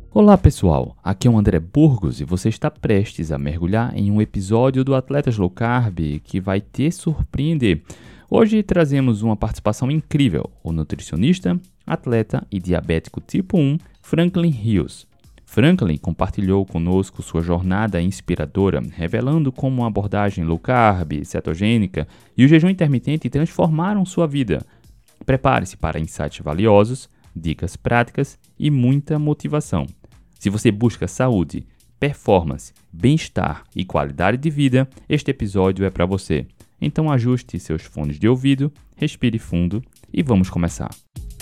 Olá pessoal, aqui é o André Burgos e você está prestes a mergulhar em um episódio do Atletas Low Carb que vai te surpreender. Hoje trazemos uma participação incrível, o nutricionista, atleta e diabético tipo 1, Franklin Rios. Franklin compartilhou conosco sua jornada inspiradora, revelando como uma abordagem low carb, cetogênica e o jejum intermitente transformaram sua vida. Prepare-se para insights valiosos, dicas práticas e muita motivação. Se você busca saúde, performance, bem-estar e qualidade de vida, este episódio é para você. Então ajuste seus fones de ouvido, respire fundo e vamos começar.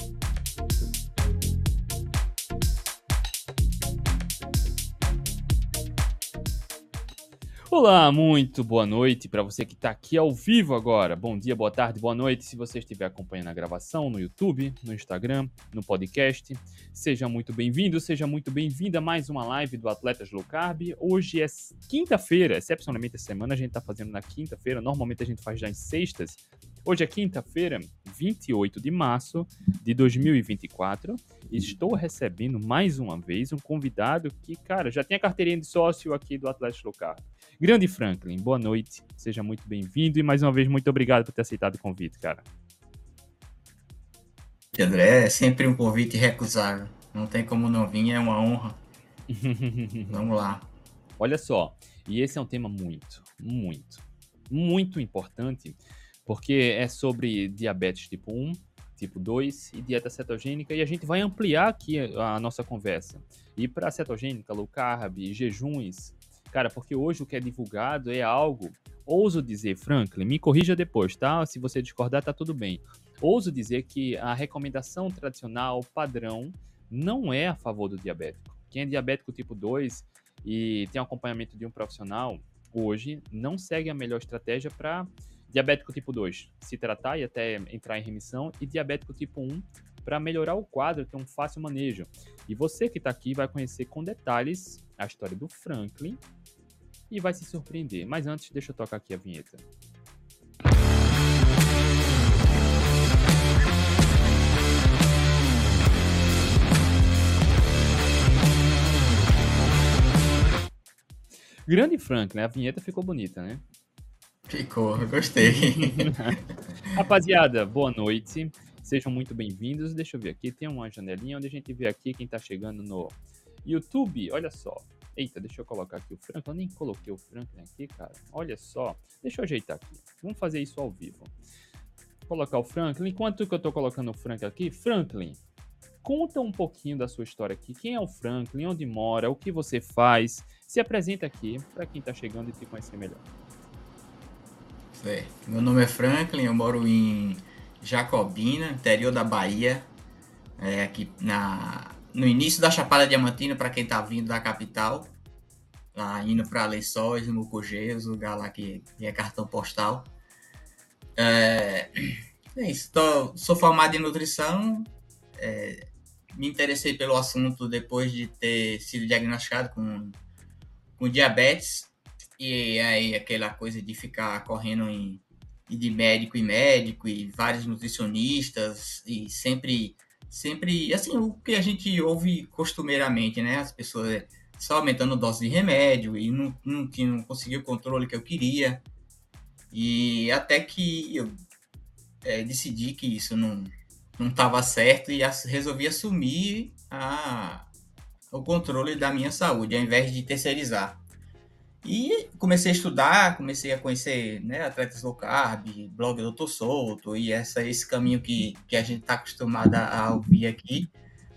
Olá, muito boa noite para você que está aqui ao vivo agora. Bom dia, boa tarde, boa noite. Se você estiver acompanhando a gravação no YouTube, no Instagram, no podcast, seja muito bem-vindo, seja muito bem-vinda a mais uma live do Atletas Low Carb. Hoje é quinta-feira, excepcionalmente essa semana a gente está fazendo na quinta-feira, normalmente a gente faz já em sextas. Hoje é quinta-feira, 28 de março de 2024. Estou recebendo mais uma vez um convidado que, cara, já tem a carteirinha de sócio aqui do Atletas Low Carb. Grande Franklin, boa noite, seja muito bem-vindo e mais uma vez muito obrigado por ter aceitado o convite, cara. André, é sempre um convite irrecusável, não tem como não vir, é uma honra. Vamos lá. Olha só, e esse é um tema muito importante, porque é sobre diabetes tipo 1, tipo 2 e dieta cetogênica, e a gente vai ampliar aqui a nossa conversa. E para cetogênica, low carb, jejuns, cara, porque hoje o que é divulgado é algo, ouso dizer, Franklin, me corrija depois, tá? Se você discordar, tá tudo bem. Ouso dizer que a recomendação tradicional, padrão, não é a favor do diabético. Quem é diabético tipo 2 e tem acompanhamento de um profissional, hoje não segue a melhor estratégia para diabético tipo 2 se tratar e até entrar em remissão, e diabético tipo 1 para melhorar o quadro, ter um fácil manejo. E você que está aqui vai conhecer com detalhes a história do Franklin e vai se surpreender. Mas antes, deixa eu tocar aqui a vinheta. Grande Franklin, a vinheta ficou bonita, né? Ficou, eu gostei. Rapaziada, boa noite. Sejam muito bem-vindos. Deixa eu ver aqui, tem uma janelinha onde a gente vê aqui quem tá chegando no YouTube. Olha só. Eita, deixa eu colocar aqui o Franklin. Eu nem coloquei o Franklin aqui, cara. Olha só. Deixa eu ajeitar aqui. Vamos fazer isso ao vivo. Vou colocar o Franklin. Enquanto que eu tô colocando o Franklin aqui, Franklin, conta um pouquinho da sua história aqui. Quem é o Franklin? Onde mora? O que você faz? Se apresenta aqui para quem tá chegando e te conhecer melhor. Meu nome é Franklin, eu moro em Jacobina, interior da Bahia, aqui no início da Chapada Diamantina, para quem está vindo da capital, lá indo para Lençóis, Mucugê, lugar lá que é cartão postal. É isso, sou formado em nutrição, me interessei pelo assunto depois de ter sido diagnosticado com diabetes. E aí aquela coisa de ficar correndo de médico em médico e vários nutricionistas e sempre assim, o que a gente ouve costumeiramente, né? As pessoas só aumentando dose de remédio e não conseguiu o controle que eu queria. E até que eu decidi que isso não estava certo e resolvi assumir o controle da minha saúde, ao invés de terceirizar. E comecei a estudar, comecei a conhecer, né, atletas low carb, blog do Dr. Souto, e esse caminho que a gente está acostumado a ouvir aqui.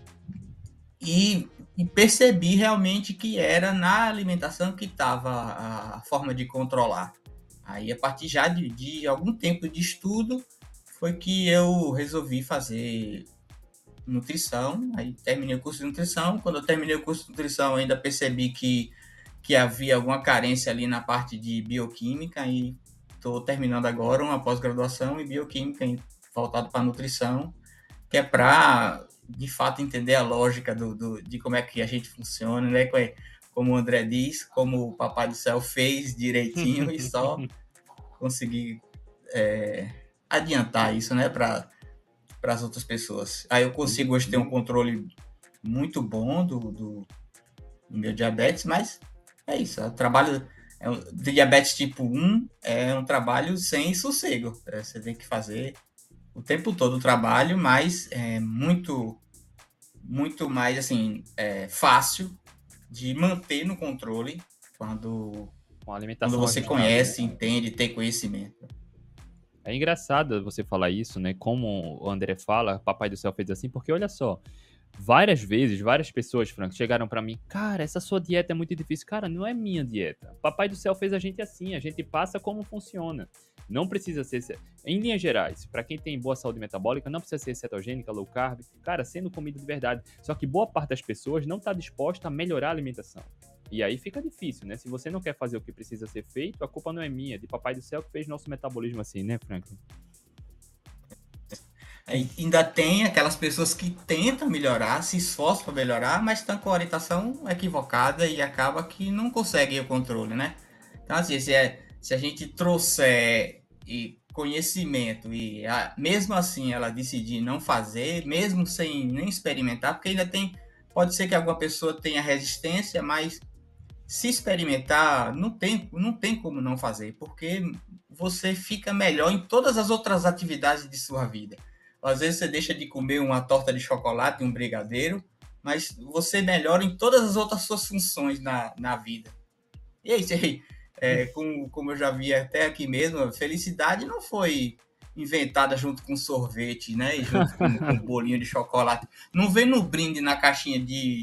E percebi realmente que era na alimentação que estava a forma de controlar. Aí, a partir já de algum tempo de estudo, foi que eu resolvi fazer nutrição. Aí terminei o curso de nutrição. Quando eu terminei o curso de nutrição, ainda percebi que havia alguma carência ali na parte de bioquímica, e estou terminando agora uma pós-graduação em bioquímica voltado para nutrição, que é para, de fato, entender a lógica de como é que a gente funciona, né? Como o André diz, como o Papai do Céu fez direitinho e só conseguir adiantar isso, né, para as outras pessoas. Aí eu consigo hoje ter um controle muito bom do meu diabetes, mas é isso. O trabalho de diabetes tipo 1 é um trabalho sem sossego. Você tem que fazer o tempo todo o trabalho, mas é muito mais assim, fácil de manter no controle quando, Com a quando alimentação você ajustada, né? conhece, entende, tem conhecimento. É engraçado você falar isso, né? Como o André fala, Papai do Céu fez assim, porque olha só, várias vezes, várias pessoas, Frank, chegaram pra mim, cara, essa sua dieta é muito difícil. Cara, não é minha dieta. Papai do Céu fez a gente assim, a gente passa como funciona. Não precisa ser, em linhas gerais, pra quem tem boa saúde metabólica, não precisa ser cetogênica, low carb, cara, sendo comida de verdade. Só que boa parte das pessoas não tá disposta a melhorar a alimentação. E aí fica difícil, né? Se você não quer fazer o que precisa ser feito, a culpa não é minha, é de Papai do Céu que fez nosso metabolismo assim, né, Franklin? Aí ainda tem aquelas pessoas que tentam melhorar, se esforçam para melhorar, mas estão com a orientação equivocada e acaba que não conseguem o controle, né? Então, assim, se a gente trouxer conhecimento e mesmo assim ela decidir não fazer, mesmo sem nem experimentar, porque ainda tem, pode ser que alguma pessoa tenha resistência, mas se experimentar, não tem como não fazer, porque você fica melhor em todas as outras atividades de sua vida. Às vezes você deixa de comer uma torta de chocolate, um brigadeiro, mas você melhora em todas as outras suas funções na vida. E é isso aí. Como eu já vi até aqui mesmo, a felicidade não foi inventada junto com sorvete, né? E junto com bolinho de chocolate. Não vem no brinde na caixinha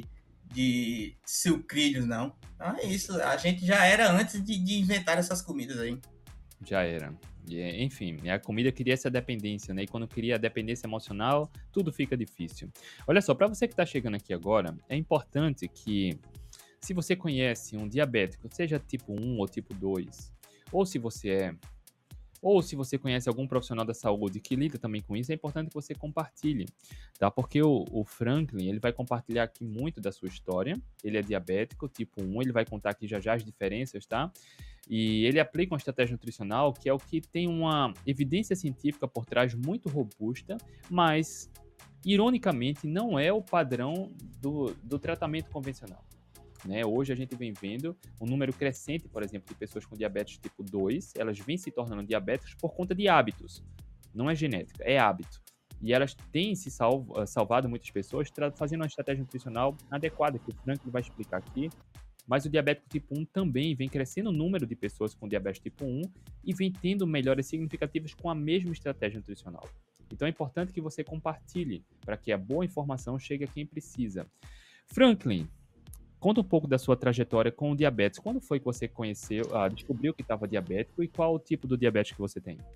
de sucrilhos, não. Então é isso. A gente já era antes de inventar essas comidas aí. Já era. E, enfim, a comida cria essa dependência, né? E quando cria a dependência emocional, tudo fica difícil. Olha só, para você que está chegando aqui agora, é importante que, se você conhece um diabético, seja tipo 1 ou tipo 2, ou se você é, ou se você conhece algum profissional da saúde que lida também com isso, é importante que você compartilhe, tá? Porque o Franklin, ele vai compartilhar aqui muito da sua história. Ele é diabético, tipo 1, ele vai contar aqui já já as diferenças, tá? E ele aplica uma estratégia nutricional que é o que tem uma evidência científica por trás muito robusta, mas, ironicamente, não é o padrão do tratamento convencional. Né? Hoje a gente vem vendo um número crescente, por exemplo, de pessoas com diabetes tipo 2, elas vêm se tornando diabéticas por conta de hábitos. Não é genética, é hábito. E elas têm se salvado muitas pessoas fazendo uma estratégia nutricional adequada, que o Franklin vai explicar aqui. Mas o diabético tipo 1 também vem crescendo o número de pessoas com diabetes tipo 1 e vem tendo melhoras significativas com a mesma estratégia nutricional. Então é importante que você compartilhe para que a boa informação chegue a quem precisa. Franklin, conta um pouco da sua trajetória com o diabetes. Quando foi que você conheceu, descobriu que estava diabético e qual o tipo do diabetes que você tem?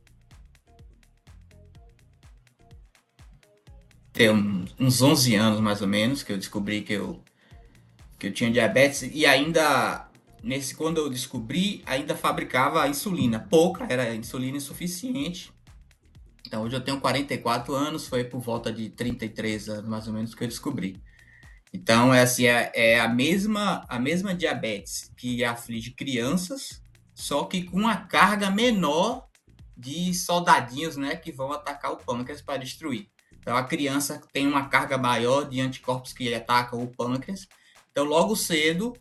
Tem uns 11 anos, mais ou menos, que eu descobri que eu tinha diabetes e ainda quando eu descobri, ainda fabricava insulina, pouca, era insulina insuficiente. Então hoje eu tenho 44 anos, foi por volta de 33 anos mais ou menos que eu descobri. Então é assim, é a mesma diabetes que aflige crianças, só que com uma carga menor de soldadinhos, né, que vão atacar o pâncreas para destruir. Então a criança tem uma carga maior de anticorpos que atacam o pâncreas. Então logo cedo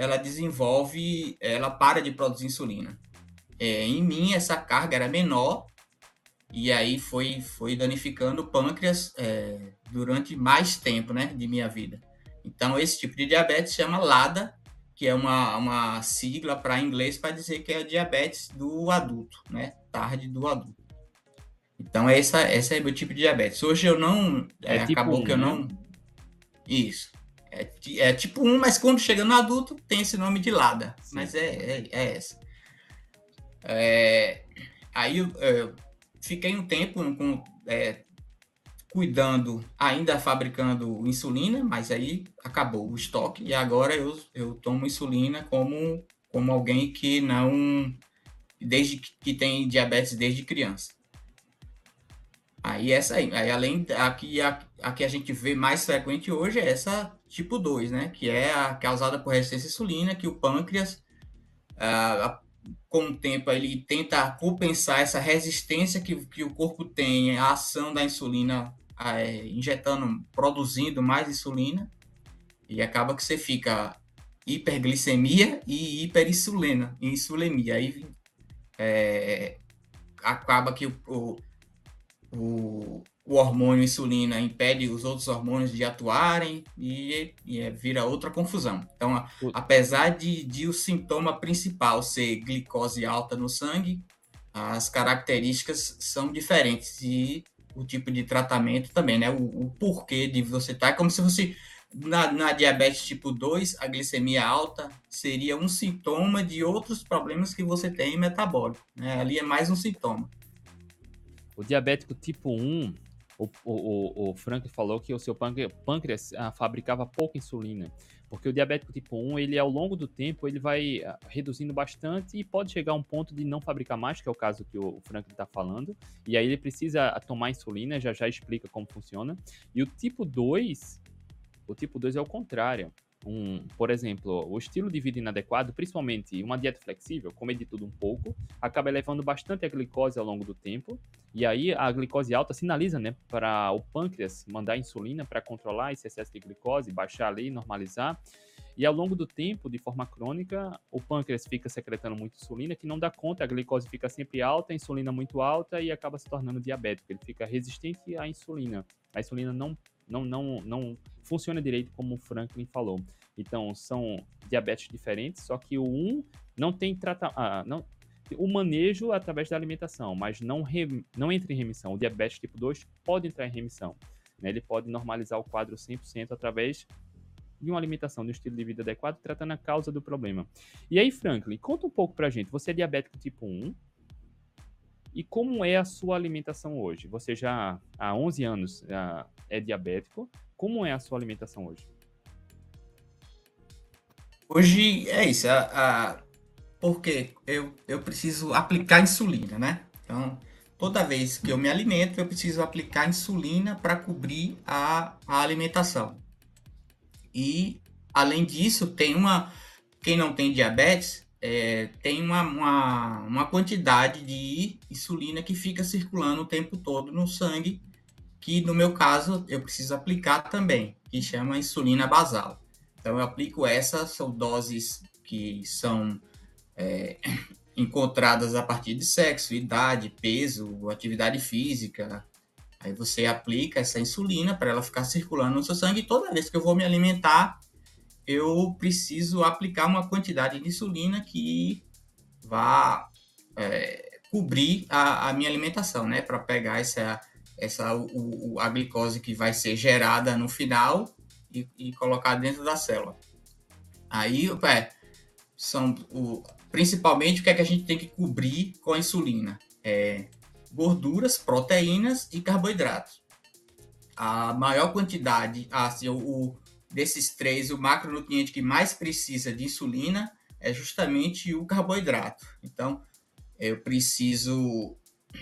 ela para de produzir insulina. Em mim essa carga era menor e aí foi danificando o pâncreas durante mais tempo, né, de minha vida. Então esse tipo de diabetes chama LADA, que é uma sigla para inglês para dizer que é diabetes do adulto, né, tarde do adulto. Então essa é o meu tipo de diabetes. Hoje eu não, É tipo acabou que 1, eu né? não, isso. É tipo 1, mas quando chega no adulto tem esse nome de LADA, Sim. mas é essa. Aí eu fiquei um tempo cuidando, ainda fabricando insulina, mas aí acabou o estoque e agora eu tomo insulina como alguém que não, desde que tem diabetes desde criança. Aí essa aí além a que a gente vê mais frequente hoje é essa tipo 2, né? Que é a causada por resistência à insulina, que o pâncreas, com o tempo, ele tenta compensar essa resistência que o corpo tem à ação da insulina, injetando, produzindo mais insulina, e acaba que você fica hiperglicemia e insulemia. Aí acaba que o hormônio insulina impede os outros hormônios de atuarem e vira outra confusão. Então, apesar de o sintoma principal ser glicose alta no sangue, as características são diferentes e o tipo de tratamento também, né? O porquê de você estar, é como se fosse na diabetes tipo 2, a glicemia alta seria um sintoma de outros problemas que você tem metabólico, né? Ali é mais um sintoma. O diabético tipo 1, o Frank falou que o seu pâncreas fabricava pouca insulina, porque o diabético tipo 1, ele ao longo do tempo, ele vai reduzindo bastante e pode chegar a um ponto de não fabricar mais, que é o caso que o Frank está falando, e aí ele precisa tomar insulina, já explica como funciona. E o tipo 2 é o contrário. Por exemplo, o estilo de vida inadequado, principalmente uma dieta flexível, comer de tudo um pouco, acaba elevando bastante a glicose ao longo do tempo. E aí a glicose alta sinaliza, né, para o pâncreas mandar insulina para controlar esse excesso de glicose, baixar ali, normalizar. E ao longo do tempo, de forma crônica, o pâncreas fica secretando muita insulina, que não dá conta, a glicose fica sempre alta, a insulina muito alta e acaba se tornando diabético. Ele fica resistente à insulina. A insulina não funciona direito como o Franklin falou. Então, são diabetes diferentes, só que o não tem tratamento. O manejo através da alimentação, mas não entra em remissão. O diabetes tipo 2 pode entrar em remissão. Né? Ele pode normalizar o quadro 100% através de uma alimentação, de um estilo de vida adequado, tratando a causa do problema. E aí, Franklin, conta um pouco pra gente. Você é diabético tipo 1, e como é a sua alimentação hoje? Você já há 11 anos é diabético. Como é a sua alimentação hoje? Hoje é isso, porque eu preciso aplicar insulina, né? Então, toda vez que eu me alimento, eu preciso aplicar insulina para cobrir a alimentação. E, além disso, quem não tem diabetes, tem uma quantidade de insulina que fica circulando o tempo todo no sangue, que no meu caso eu preciso aplicar também, que chama insulina basal. Então eu aplico são doses que são encontradas a partir de sexo, idade, peso, atividade física. Aí você aplica essa insulina para ela ficar circulando no seu sangue e toda vez que eu vou me alimentar, eu preciso aplicar uma quantidade de insulina que vá cobrir a minha alimentação, né? Para pegar a glicose que vai ser gerada no final e colocar dentro da célula. Aí, principalmente o que é que a gente tem que cobrir com a insulina? Gorduras, proteínas e carboidratos. A maior quantidade, desses três, o macronutriente que mais precisa de insulina é justamente o carboidrato. Então, eu preciso...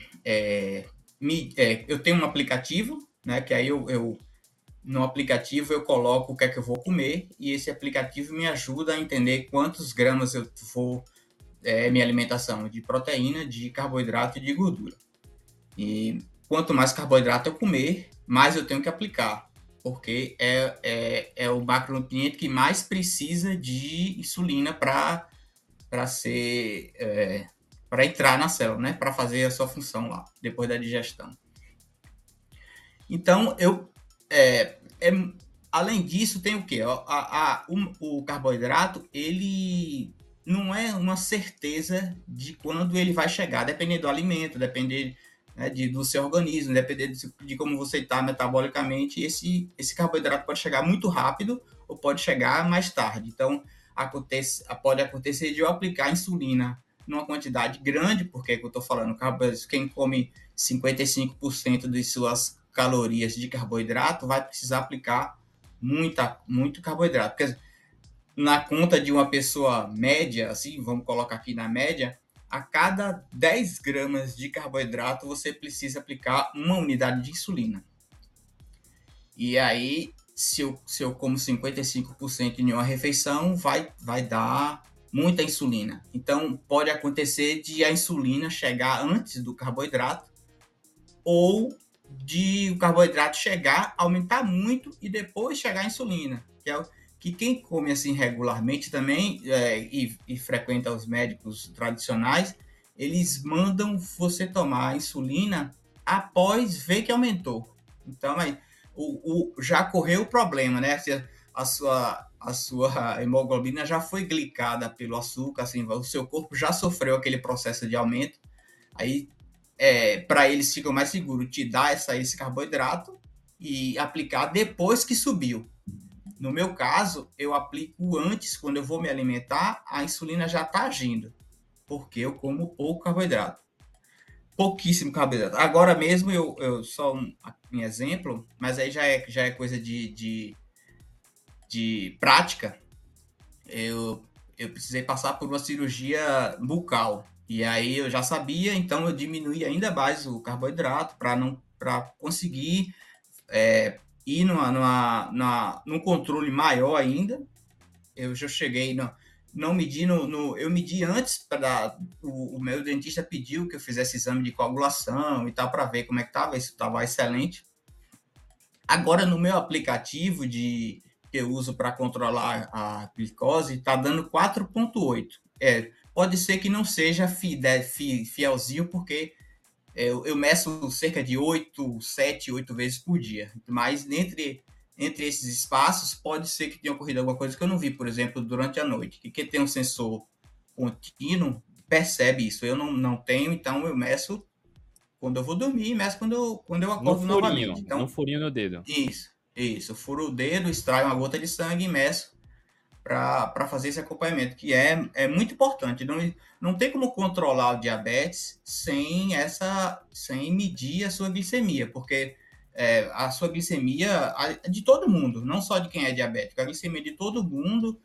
eu tenho um aplicativo, né, que aí no aplicativo eu coloco o que é que eu vou comer e esse aplicativo me ajuda a entender quantos gramas eu vou minha alimentação de proteína, de carboidrato e de gordura. E quanto mais carboidrato eu comer, mais eu tenho que aplicar, porque é o macronutriente que mais precisa de insulina para entrar na célula, né? Para fazer a sua função lá, depois da digestão. Então, além disso, tem o quê? O carboidrato, ele não é uma certeza de quando ele vai chegar, dependendo do alimento, dependendo, né, do seu organismo, dependendo de como você está metabolicamente, esse carboidrato pode chegar muito rápido ou pode chegar mais tarde. Então, pode acontecer de eu aplicar insulina numa quantidade grande, porque eu estou falando, quem come 55% de suas calorias de carboidrato vai precisar aplicar muito carboidrato. Porque na conta de uma pessoa média, assim, vamos colocar aqui na média, a cada 10 gramas de carboidrato você precisa aplicar uma unidade de insulina. E aí, se eu como 55% em uma refeição, vai dar muita insulina. Então, pode acontecer de a insulina chegar antes do carboidrato ou de o carboidrato chegar, aumentar muito e depois chegar a insulina, que quem come assim regularmente também e frequenta os médicos tradicionais, eles mandam você tomar a insulina após ver que aumentou. Então, já correu o problema, né? Se a sua hemoglobina já foi glicada pelo açúcar, assim, o seu corpo já sofreu aquele processo de aumento. Aí, para eles ficam mais seguro te dar esse carboidrato e aplicar depois que subiu. No meu caso, eu aplico antes, quando eu vou me alimentar, a insulina já está agindo, porque eu como pouco carboidrato. Pouquíssimo carboidrato. Agora mesmo, eu só um exemplo, mas aí já é coisa de prática. Eu precisei passar por uma cirurgia bucal. E aí eu já sabia, então eu diminuí ainda mais o carboidrato para conseguir ir num controle maior ainda. Eu já cheguei, não medi eu medi antes, o meu dentista pediu que eu fizesse exame de coagulação e tal, para ver como é que estava, isso estava excelente. Agora, no meu aplicativo que eu uso para controlar a glicose, está dando 4,8. Pode ser que não seja fielzinho, porque eu meço cerca de 7, 8 vezes por dia. Mas entre esses espaços, pode ser que tenha ocorrido alguma coisa que eu não vi, por exemplo, durante a noite. Que quem tem um sensor contínuo percebe isso. Eu não tenho, então eu meço quando eu vou dormir e meço quando eu acordo novamente. No Então, furinho no dedo. isso. Eu furo o dedo, extraio uma gota de sangue e meço para fazer esse acompanhamento, que é muito importante. Não tem como controlar o diabetes sem medir a sua glicemia, porque a sua glicemia de todo mundo, não só de quem é diabético, a glicemia de todo mundo,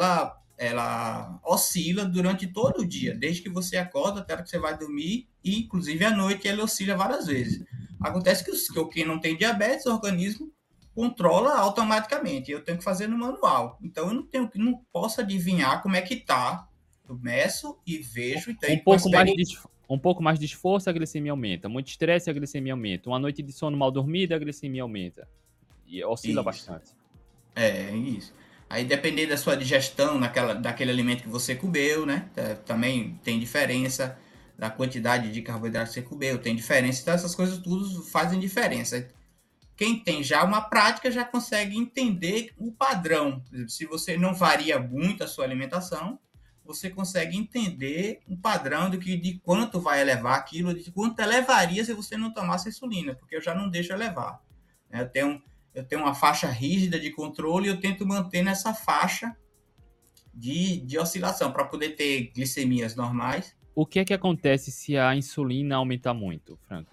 ela oscila durante todo o dia, desde que você acorda até que você vai dormir, e inclusive à noite ela oscila várias vezes. Acontece que quem não tem diabetes, o organismo controla automaticamente. Eu tenho que fazer no manual. Então eu não posso adivinhar como é que tá. Eu meço e vejo, então, com experiência. Um pouco mais de esforço, a glicemia aumenta. Muito estresse, a glicemia aumenta. Uma noite de sono mal dormida, a glicemia aumenta. E oscila Isso. bastante. Isso. Aí, dependendo da sua digestão daquele alimento que você comeu, né? Também tem diferença da quantidade de carboidrato que você comeu, tem diferença. Então, essas coisas tudo fazem diferença. Quem tem já uma prática já consegue entender o padrão. Se você não varia muito a sua alimentação, você consegue entender um padrão de quanto vai elevar aquilo, de quanto elevaria se você não tomasse insulina, porque eu já não deixo elevar. Eu tenho uma faixa rígida de controle e eu tento manter nessa faixa de oscilação para poder ter glicemias normais. O que é que acontece se a insulina aumentar muito, Franco?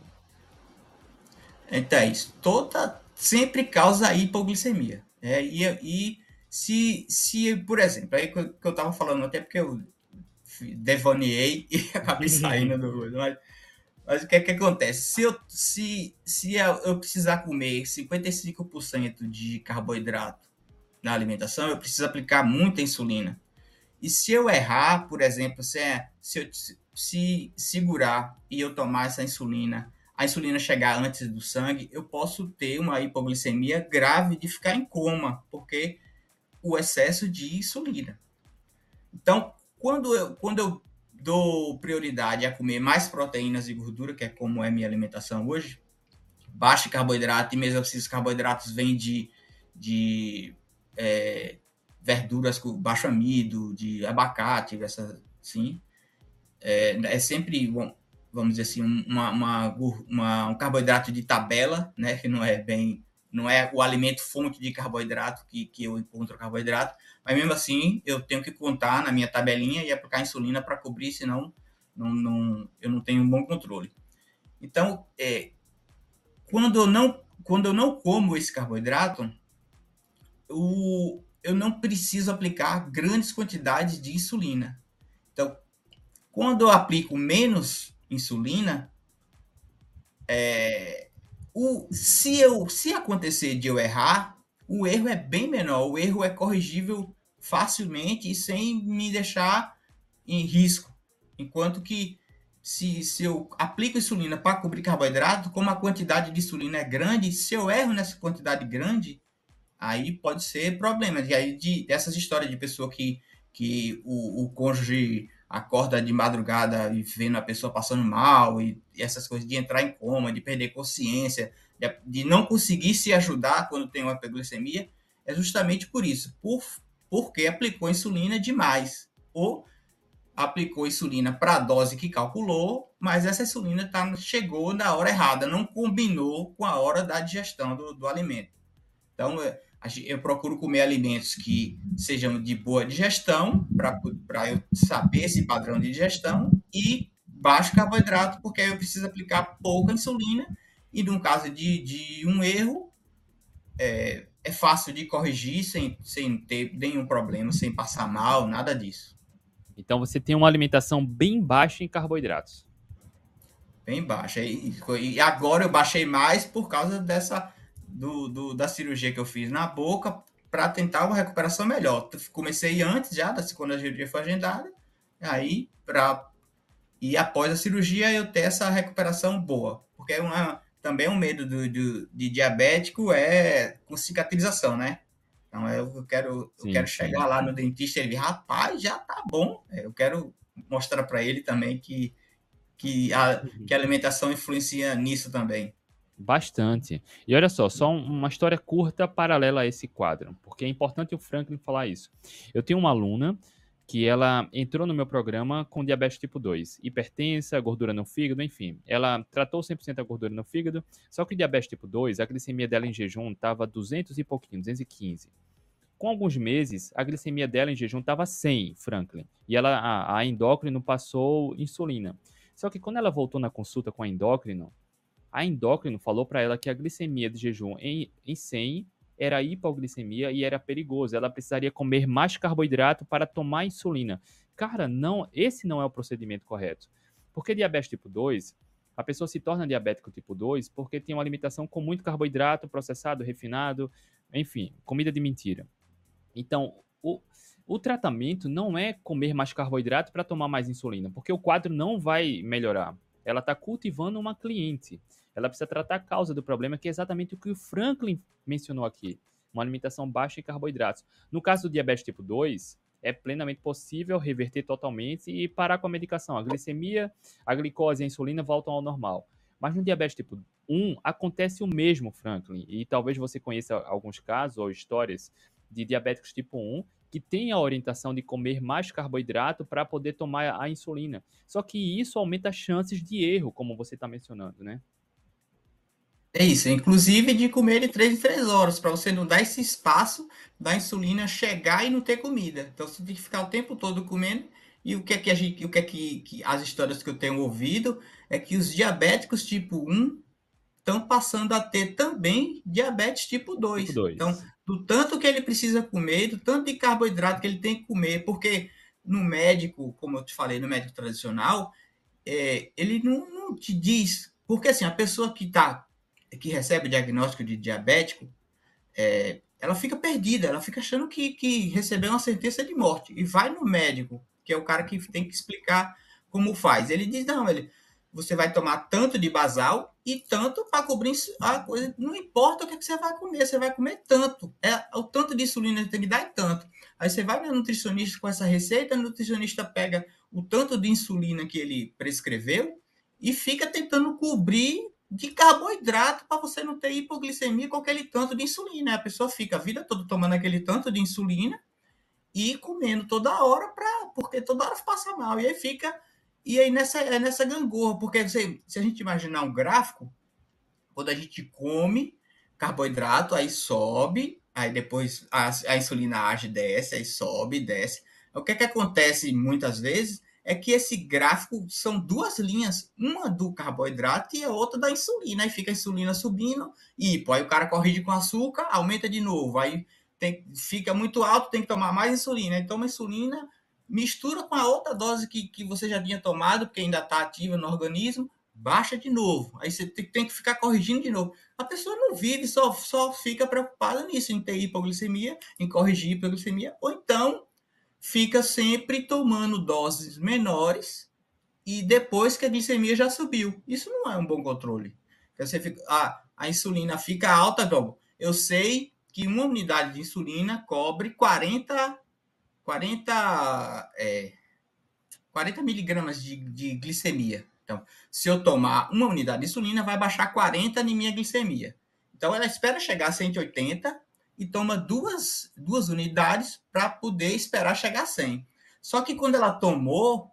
Então, isso sempre causa hipoglicemia. E se, por exemplo, aí que eu estava falando, até porque eu devaneei e acabei saindo do. Mas o que é que acontece? Se eu precisar comer 55% de carboidrato na alimentação, eu preciso aplicar muita insulina. E se eu errar, por exemplo, se eu segurar e eu tomar essa insulina, a insulina chegar antes do sangue, eu posso ter uma hipoglicemia grave de ficar em coma, porque o excesso de insulina. Então, quando eu dou prioridade a comer mais proteínas e gordura, que é como é minha alimentação hoje, baixo carboidrato, e mesmo esses carboidratos vêm de verduras com baixo amido, de abacate, assim, sempre, vamos dizer assim, um carboidrato de tabela, né, que não é o alimento fonte de carboidrato que eu encontro carboidrato, mas mesmo assim eu tenho que contar na minha tabelinha e aplicar insulina para cobrir, senão eu não tenho um bom controle. Então, quando eu não como esse carboidrato, eu não preciso aplicar grandes quantidades de insulina. Então, quando eu aplico menos insulina, se acontecer de eu errar, o erro é bem menor, o erro é corrigível facilmente e sem me deixar em risco. Enquanto que se eu aplico insulina para cobrir carboidrato, como a quantidade de insulina é grande, se eu erro nessa quantidade grande, aí pode ser problema. E aí, dessas histórias de pessoa que o cônjuge acorda de madrugada e vendo a pessoa passando mal, e essas coisas de entrar em coma, de perder consciência, de não conseguir se ajudar quando tem uma hiperglicemia, é justamente por isso, porque aplicou insulina demais, ou aplicou insulina para a dose que calculou, mas essa insulina chegou na hora errada, não combinou com a hora da digestão do alimento. Então, eu procuro comer alimentos que sejam de boa digestão, para eu saber esse padrão de digestão, e baixo carboidrato, porque aí eu preciso aplicar pouca insulina, e no caso de um erro, é fácil de corrigir sem ter nenhum problema, sem passar mal, nada disso. Então você tem uma alimentação bem baixa em carboidratos. Bem baixa. E agora eu baixei mais por causa da cirurgia que eu fiz na boca para tentar uma recuperação melhor. Comecei antes já, quando a cirurgia foi agendada, aí e após a cirurgia eu ter essa recuperação boa. Porque também um medo de diabético é com cicatrização, né? Então eu quero Sim, chegar sim. lá no dentista e ele, rapaz, já tá bom. Eu quero mostrar para ele também que a alimentação influencia nisso também. Bastante. E olha só uma história curta paralela a esse quadro, porque é importante o Franklin falar isso. Eu tenho uma aluna que ela entrou no meu programa com diabetes tipo 2, hipertensa, gordura no fígado, enfim. Ela tratou 100% a gordura no fígado, só que o diabetes tipo 2, a glicemia dela em jejum estava 200 e pouquinho, 215. Com alguns meses, a glicemia dela em jejum estava 100, Franklin. E a endócrino passou insulina. Só que quando ela voltou na consulta com a endócrino falou para ela que a glicemia de jejum em 100 era hipoglicemia e era perigoso. Ela precisaria comer mais carboidrato para tomar insulina. Cara, não, esse não é o procedimento correto. Porque diabetes tipo 2, a pessoa se torna diabético tipo 2 porque tem uma alimentação com muito carboidrato, processado, refinado, enfim, comida de mentira. Então, o tratamento não é comer mais carboidrato para tomar mais insulina, porque o quadro não vai melhorar. Ela está cultivando uma cliente. Ela precisa tratar a causa do problema, que é exatamente o que o Franklin mencionou aqui: uma alimentação baixa em carboidratos. No caso do diabetes tipo 2, é plenamente possível reverter totalmente e parar com a medicação. A glicemia, a glicose e a insulina voltam ao normal. Mas no diabetes tipo 1, acontece o mesmo, Franklin. E talvez você conheça alguns casos ou histórias de diabéticos tipo 1 que tem a orientação de comer mais carboidrato para poder tomar a insulina. Só que isso aumenta as chances de erro, como você está mencionando, né? É isso, inclusive de comer de 3 em 3 horas, para você não dar esse espaço da insulina chegar e não ter comida. Então você tem que ficar o tempo todo comendo. E o que é que as histórias que eu tenho ouvido é que os diabéticos tipo 1 estão passando a ter também diabetes tipo Tipo 2. Então, 2. do tanto que ele precisa comer, do tanto de carboidrato que ele tem que comer, porque no médico, como eu te falei, no médico tradicional, ele não te diz, porque assim, a pessoa que recebe o diagnóstico de diabético, ela fica perdida, ela fica achando que recebeu uma sentença de morte, e vai no médico, que é o cara que tem que explicar como faz. Ele diz, não, você vai tomar tanto de basal e tanto para cobrir a coisa, não importa o que você vai comer tanto, o tanto de insulina que tem que dar é tanto. Aí você vai no nutricionista com essa receita, o nutricionista pega o tanto de insulina que ele prescreveu e fica tentando cobrir de carboidrato para você não ter hipoglicemia com aquele tanto de insulina. A pessoa fica a vida toda tomando aquele tanto de insulina e comendo toda hora, porque toda hora passa mal. E aí fica. E aí nessa gangorra, porque se a gente imaginar um gráfico, quando a gente come carboidrato, aí sobe, aí depois a insulina age, desce, aí sobe, desce. O que acontece muitas vezes é que esse gráfico são duas linhas, uma do carboidrato e a outra da insulina. Aí fica a insulina subindo e aí o cara corrige com açúcar, aumenta de novo. Aí fica muito alto, tem que tomar mais insulina. Aí toma insulina, mistura com a outra dose que você já tinha tomado, porque ainda está ativa no organismo, baixa de novo. Aí você tem que ficar corrigindo de novo. A pessoa não vive, só fica preocupada nisso, em ter hipoglicemia, em corrigir hipoglicemia, ou então fica sempre tomando doses menores e depois que a glicemia já subiu. Isso não é um bom controle. Você fica, a insulina fica alta, eu sei que uma unidade de insulina cobre 40 miligramas de glicemia. Então, se eu tomar uma unidade de insulina, vai baixar 40 em minha glicemia. Então, ela espera chegar a 180 e toma duas unidades para poder esperar chegar a 100. Só que quando ela tomou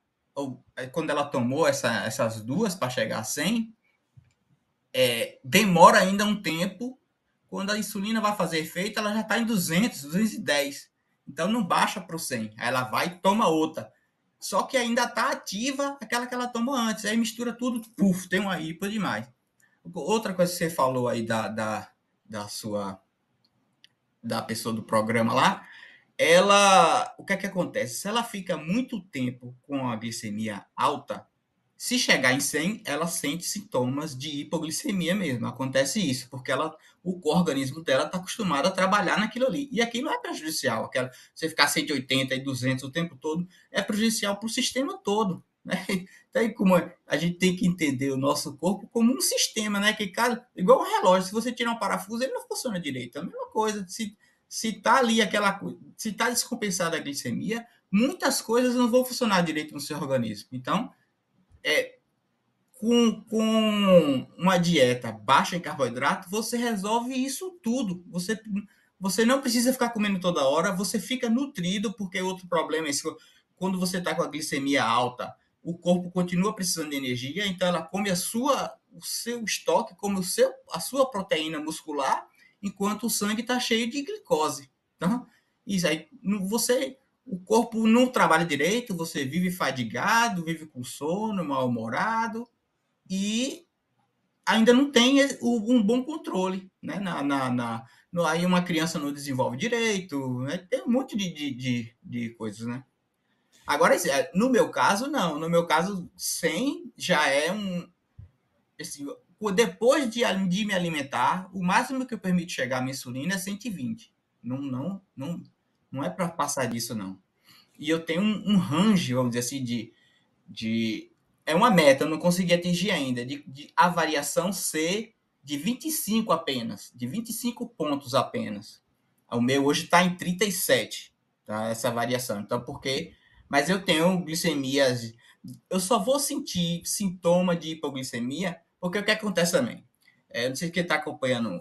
essas duas para chegar a 100, demora ainda um tempo. Quando a insulina vai fazer efeito, ela já está em 200, 210. Então, não baixa para o 100. Aí ela vai e toma outra. Só que ainda está ativa aquela que ela tomou antes. Aí mistura tudo, puf, tem uma hipo demais. Outra coisa que você falou aí da pessoa do programa lá, o que acontece? Se ela fica muito tempo com a glicemia alta, se chegar em 100, ela sente sintomas de hipoglicemia mesmo. Acontece isso, porque o organismo dela está acostumado a trabalhar naquilo ali. E aquilo é prejudicial. Você ficar 180 e 200 o tempo todo é prejudicial para o sistema todo. Né? Então, como a gente tem que entender o nosso corpo como um sistema, né? Igual um relógio, se você tirar um parafuso, ele não funciona direito. É a mesma coisa. Se está ali se está descompensada a glicemia, muitas coisas não vão funcionar direito no seu organismo. Então, com uma dieta baixa em carboidrato, você resolve isso tudo. Você não precisa ficar comendo toda hora, você fica nutrido, porque outro problema é esse, quando você está com a glicemia alta, o corpo continua precisando de energia, então ela come o seu estoque, come a sua proteína muscular, enquanto o sangue está cheio de glicose. Então, isso aí, o corpo não trabalha direito, você vive fadigado, vive com sono, mal-humorado, e ainda não tem um bom controle, né? Aí uma criança não desenvolve direito, né? Tem um monte de coisas, né? Agora, no meu caso, não. No meu caso, 100 já é assim, depois de me alimentar, o máximo que eu permito chegar a minha insulina é 120. Não é para passar disso, não. E eu tenho um range, vamos dizer assim, é uma meta, eu não consegui atingir ainda, de a variação ser de 25 apenas, de 25 pontos apenas. O meu hoje está em 37, tá? Essa variação. Então, mas eu tenho glicemias, eu só vou sentir sintoma de hipoglicemia, porque o que acontece também? Não sei se quem está acompanhando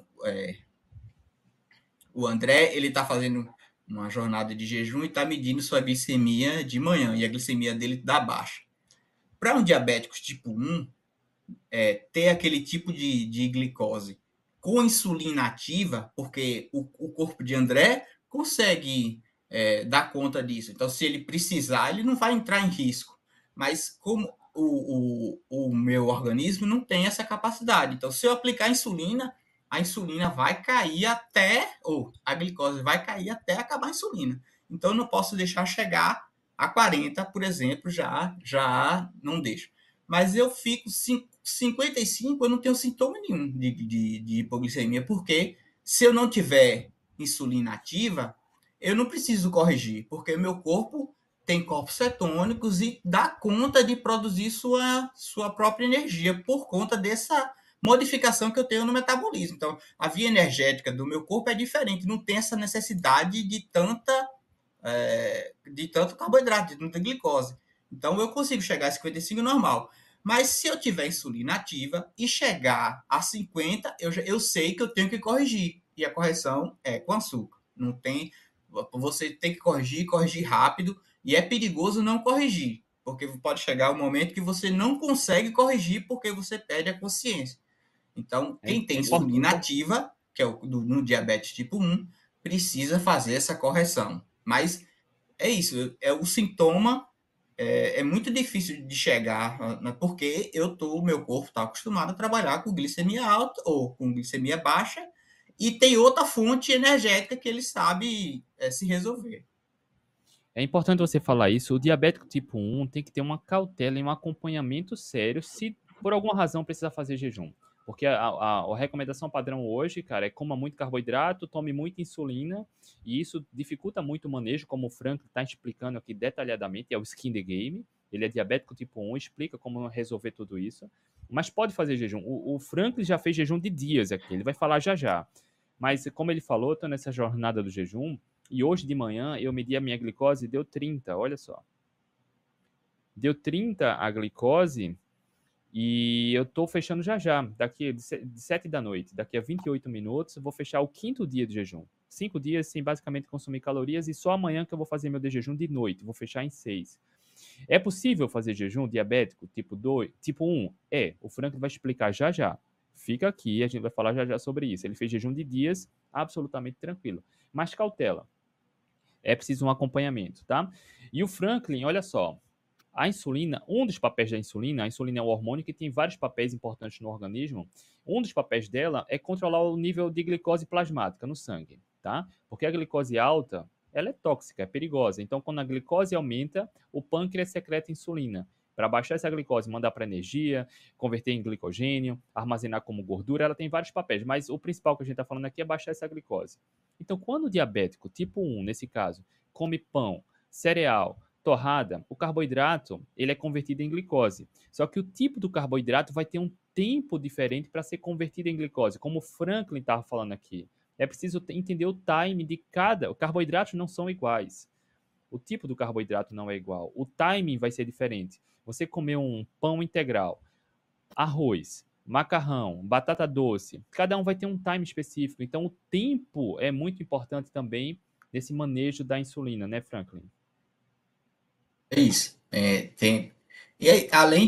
o André, ele está fazendo uma jornada de jejum e está medindo sua glicemia de manhã, e a glicemia dele dá baixa. Para um diabético tipo 1, ter aquele tipo de glicose com insulina ativa, porque o corpo de André consegue dar conta disso. Então, se ele precisar, ele não vai entrar em risco. Mas como o meu organismo não tem essa capacidade. Então, se eu aplicar a insulina vai cair a glicose vai cair até acabar a insulina. Então, eu não posso deixar chegar a 40, por exemplo, já não deixo. Mas eu fico 55, eu não tenho sintoma nenhum de hipoglicemia, porque se eu não tiver insulina ativa, eu não preciso corrigir, porque o meu corpo tem corpos cetônicos e dá conta de produzir sua própria energia por conta dessa modificação que eu tenho no metabolismo. Então, a via energética do meu corpo é diferente, não tem essa necessidade de tanto carboidrato, de tanta glicose. Então, eu consigo chegar a 55 normal. Mas se eu tiver insulina ativa e chegar a 50, eu sei que eu tenho que corrigir. E a correção é com açúcar. Não tem. Você tem que corrigir rápido. E é perigoso não corrigir. Porque pode chegar um momento que você não consegue corrigir porque você perde a consciência. Então, quem tem insulina ativa, que é no diabetes tipo 1, precisa fazer essa correção. Mas é isso. O sintoma é muito difícil de chegar, né, porque meu corpo está acostumado a trabalhar com glicemia alta ou com glicemia baixa e tem outra fonte energética que ele sabe se resolver. É importante você falar isso. O diabético tipo 1 tem que ter uma cautela e um acompanhamento sério se por alguma razão precisa fazer jejum. Porque a recomendação padrão hoje, cara, é coma muito carboidrato, tome muita insulina, e isso dificulta muito o manejo, como o Frank está explicando aqui detalhadamente, é o Skin the Game. Ele é diabético tipo 1, explica como resolver tudo isso. Mas pode fazer jejum. O Frank já fez jejum de dias aqui, ele vai falar já já. Mas, como ele falou, estou nessa jornada do jejum, e hoje de manhã eu medi a minha glicose e deu 30, olha só. Deu 30 a glicose e eu tô fechando já já, daqui de 7 da noite, daqui a 28 minutos, eu vou fechar o quinto dia de jejum. 5 dias sem basicamente consumir calorias e só amanhã que eu vou fazer meu de jejum de noite, vou fechar em 6. É possível fazer jejum diabético tipo 2, tipo 1? É, o Franklin vai explicar já já. Fica aqui, a gente vai falar já já sobre isso. Ele fez jejum de dias absolutamente tranquilo. Mas cautela, é preciso um acompanhamento, tá? E o Franklin, olha só, a insulina, um dos papéis da insulina, a insulina é um hormônio que tem vários papéis importantes no organismo. Um dos papéis dela é controlar o nível de glicose plasmática no sangue, tá? Porque a glicose alta, ela é tóxica, é perigosa. Então, quando a glicose aumenta, o pâncreas secreta insulina para baixar essa glicose, mandar para energia, converter em glicogênio, armazenar como gordura, ela tem vários papéis, mas o principal que a gente está falando aqui é baixar essa glicose. Então, quando o diabético tipo 1, nesse caso, come pão, cereal, torrada, o carboidrato ele é convertido em glicose. Só que o tipo do carboidrato vai ter um tempo diferente para ser convertido em glicose, como o Franklin estava falando aqui. É preciso entender o time de cada. Os carboidratos não são iguais. O tipo do carboidrato não é igual. O timing vai ser diferente. Você comer um pão integral, arroz, macarrão, batata doce, cada um vai ter um time específico. Então, o tempo é muito importante também nesse manejo da insulina, né, Franklin? É isso. E aí,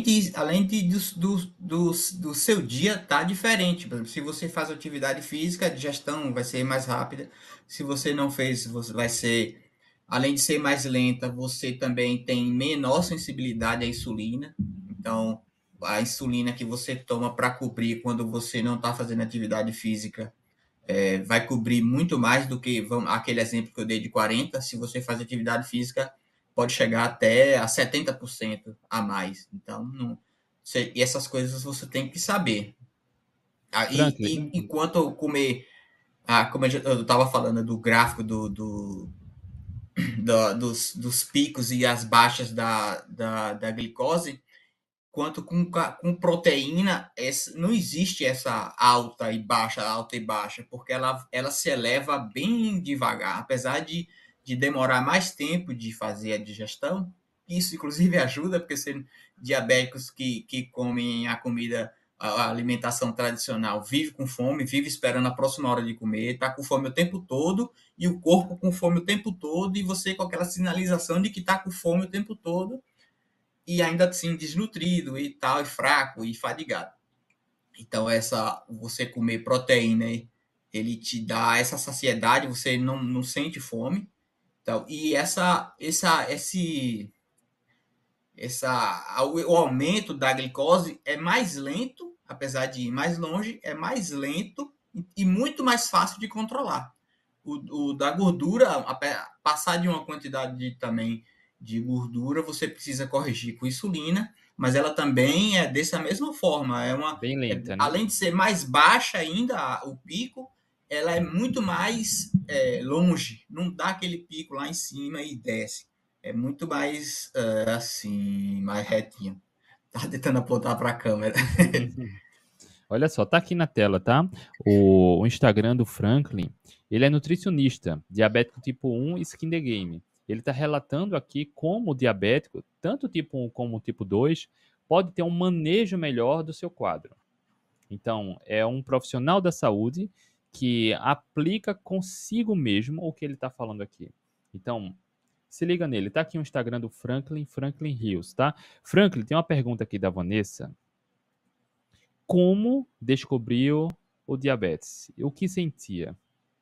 do seu dia tá diferente. Por exemplo, se você faz atividade física, a digestão vai ser mais rápida. Se você não fez, você vai ser, além de ser mais lenta, você também tem menor sensibilidade à insulina. Então, a insulina que você toma para cobrir quando você não está fazendo atividade física vai cobrir muito mais do que aquele exemplo que eu dei de 40. Se você faz atividade física, pode chegar até a 70% a mais. Então, e essas coisas você tem que saber. Franklin, Enquanto eu comer, como eu estava falando do gráfico dos picos e as baixas da glicose, quanto com proteína, não existe essa alta e baixa, porque ela se eleva bem devagar, apesar de demorar mais tempo de fazer a digestão. Isso, inclusive, ajuda, porque diabéticos que comem a alimentação tradicional, vive com fome, vive esperando a próxima hora de comer, está com fome o tempo todo, e o corpo com fome o tempo todo, e você com aquela sinalização de que está com fome o tempo todo, e ainda assim desnutrido e tal, e fraco e fadigado. Então, você comer proteína, ele te dá essa saciedade, você não sente fome. Então, e o aumento da glicose é mais lento, apesar de ir mais longe, é mais lento e muito mais fácil de controlar. O da gordura, passar de uma quantidade também de gordura, você precisa corrigir com insulina, mas ela também é dessa mesma forma. bem lenta, né? Além de ser mais baixa ainda, o pico, ela é muito mais longe. Não dá aquele pico lá em cima e desce. É muito mais assim, mais retinho. Tá tentando apontar para a câmera. Olha só, tá aqui na tela, tá? O Instagram do Franklin, ele é nutricionista, diabético tipo 1 e Skin the Game. Ele está relatando aqui como o diabético, tanto tipo 1 como tipo 2, pode ter um manejo melhor do seu quadro. Então, é um profissional da saúde que aplica consigo mesmo o que ele está falando aqui. Então, se liga nele. Tá aqui o Instagram do Franklin, Franklin Rios, tá? Franklin, tem uma pergunta aqui da Vanessa. Como descobriu o diabetes? O que sentia?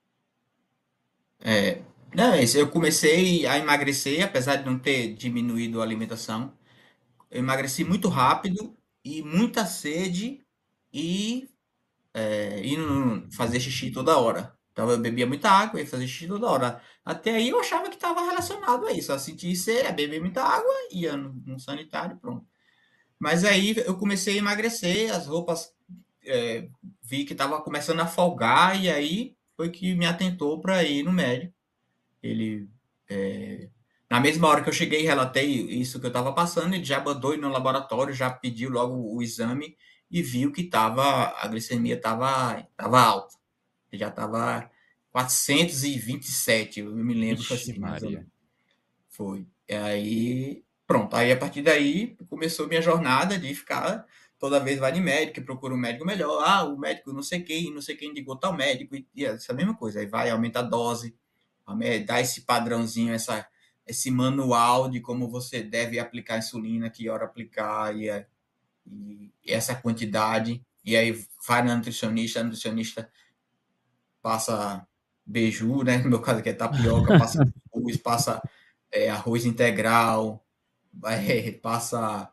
Não, eu comecei a emagrecer, apesar de não ter diminuído a alimentação. Eu emagreci muito rápido e muita sede e fazer xixi toda hora. Então eu bebia muita água e fazia xixi toda hora. Até aí eu achava que estava relacionado a isso. Eu sentia sede, beber muita água, ia no sanitário, pronto. Mas aí eu comecei a emagrecer, as roupas vi que estava começando a folgar e aí foi que me atentou para ir no médico. Ele, na mesma hora que eu cheguei e relatei isso que eu estava passando, ele já mandou ir no laboratório, já pediu logo o exame e viu que a glicemia estava alta. Já estava 427, eu me lembro Vixe assim, mais ou Maria. menos. Foi. E aí, pronto. Aí, a partir daí, começou minha jornada de ficar toda vez vai de médico, e procura um médico melhor. Ah, o médico não sei quem indicou tal médico, e essa mesma coisa. Aí vai, aumenta a dose, dá esse padrãozinho, esse manual de como você deve aplicar a insulina, que hora aplicar, e essa quantidade. E aí vai na nutricionista, a nutricionista passa beiju, né? No meu caso aqui é tapioca, passa cuscuz, passa arroz integral, passa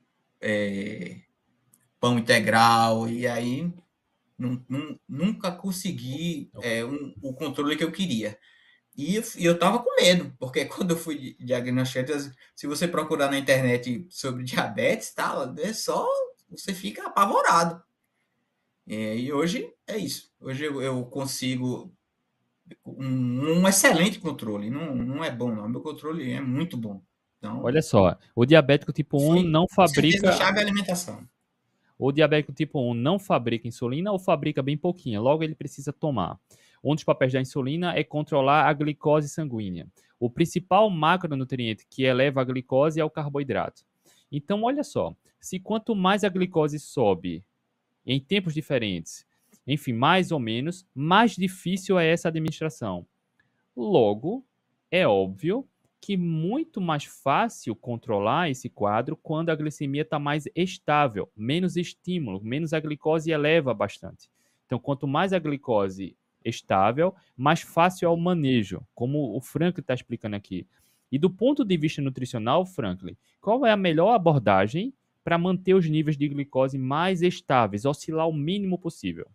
pão integral, e aí nunca consegui o controle que eu queria. E eu tava com medo, porque quando eu fui diagnosticado, se você procurar na internet sobre diabetes, tá, é só você fica apavorado. E hoje é isso. Hoje eu consigo um excelente controle. Não é bom, não. Meu controle é muito bom. Então, Olha só, o diabético tipo 1 foi não com certeza a fabrica. chave é a alimentação. O diabético tipo 1 não fabrica insulina ou fabrica bem pouquinha, logo ele precisa tomar. Um dos papéis da insulina é controlar a glicose sanguínea. O principal macronutriente que eleva a glicose é o carboidrato. Então, olha só, se quanto mais a glicose sobe em tempos diferentes, enfim, mais ou menos, mais difícil é essa administração. Logo, é óbvio que muito mais fácil controlar esse quadro quando a glicemia está mais estável, menos estímulo, menos a glicose eleva bastante. Então, quanto mais a glicose estável, mais fácil é o manejo, como o Franklin está explicando aqui. E do ponto de vista nutricional, Franklin, qual é a melhor abordagem para manter os níveis de glicose mais estáveis, oscilar o mínimo possível?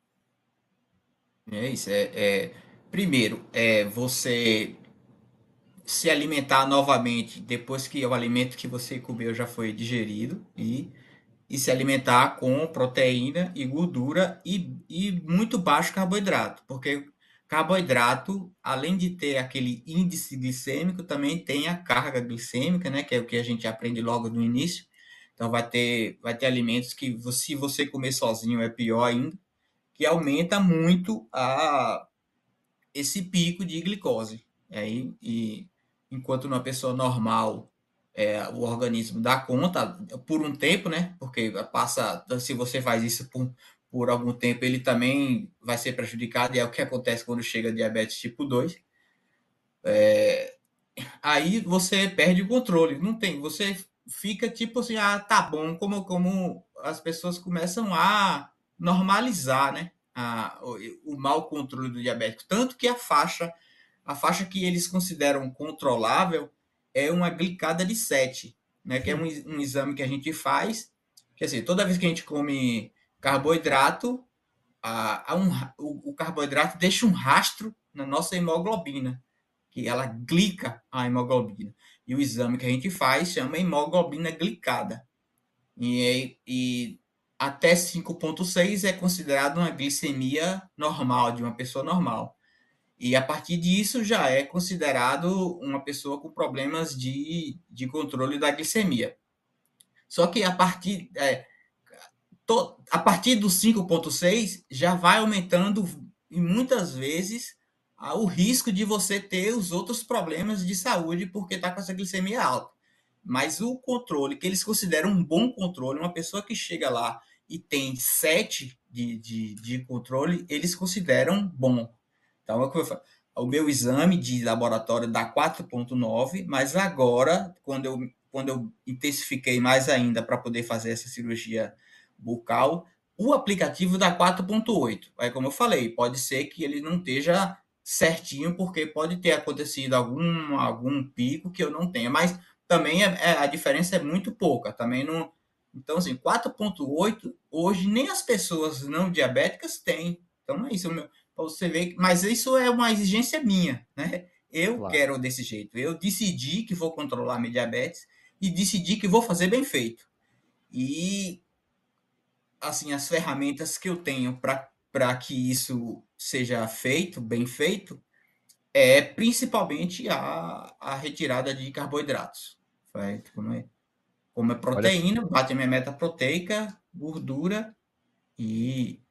É isso. Primeiro, você se alimentar novamente depois que o alimento que você comeu já foi digerido e se alimentar com proteína e gordura e muito baixo carboidrato, porque carboidrato, além de ter aquele índice glicêmico, também tem a carga glicêmica, né, que é o que a gente aprende logo no início. Então vai ter alimentos que se você comer sozinho é pior ainda, que aumenta muito esse pico de glicose. E enquanto numa pessoa normal o organismo dá conta por um tempo, né? Porque se você faz isso por algum tempo, ele também vai ser prejudicado, e é o que acontece quando chega a diabetes tipo 2. Aí você perde o controle, não tem, você fica tipo assim, ah, tá bom, como as pessoas começam a normalizar, né? O mau controle do diabético, tanto que a faixa que eles consideram controlável é uma glicada de 7, né? Que é um exame que a gente faz, que assim, toda vez que a gente come carboidrato, o carboidrato deixa um rastro na nossa hemoglobina, que ela glica a hemoglobina. E o exame que a gente faz chama hemoglobina glicada. E até 5,6 é considerado uma glicemia normal, de uma pessoa normal. E a partir disso já é considerado uma pessoa com problemas de controle da glicemia. Só que a partir do 5,6 já vai aumentando e muitas vezes o risco de você ter os outros problemas de saúde porque está com essa glicemia alta. Mas o controle, que eles consideram um bom controle, uma pessoa que chega lá e tem 7 de controle, eles consideram bom. Então, o meu exame de laboratório dá 4,9, mas agora, quando eu intensifiquei mais ainda para poder fazer essa cirurgia bucal, o aplicativo dá 4,8. Aí, como eu falei, pode ser que ele não esteja certinho, porque pode ter acontecido algum pico que eu não tenha, mas também a diferença é muito pouca. Também não. Então, assim, 4,8 hoje nem as pessoas não diabéticas têm. Então, é isso. Para você ver, mas isso é uma exigência minha, né? Eu Claro. quero desse jeito. Eu decidi que vou controlar minha diabetes e decidi que vou fazer bem feito. E assim, as ferramentas que eu tenho para que isso seja feito, bem feito, é principalmente a retirada de carboidratos. Certo? Como é Olha, proteína, bate a minha meta proteica, gordura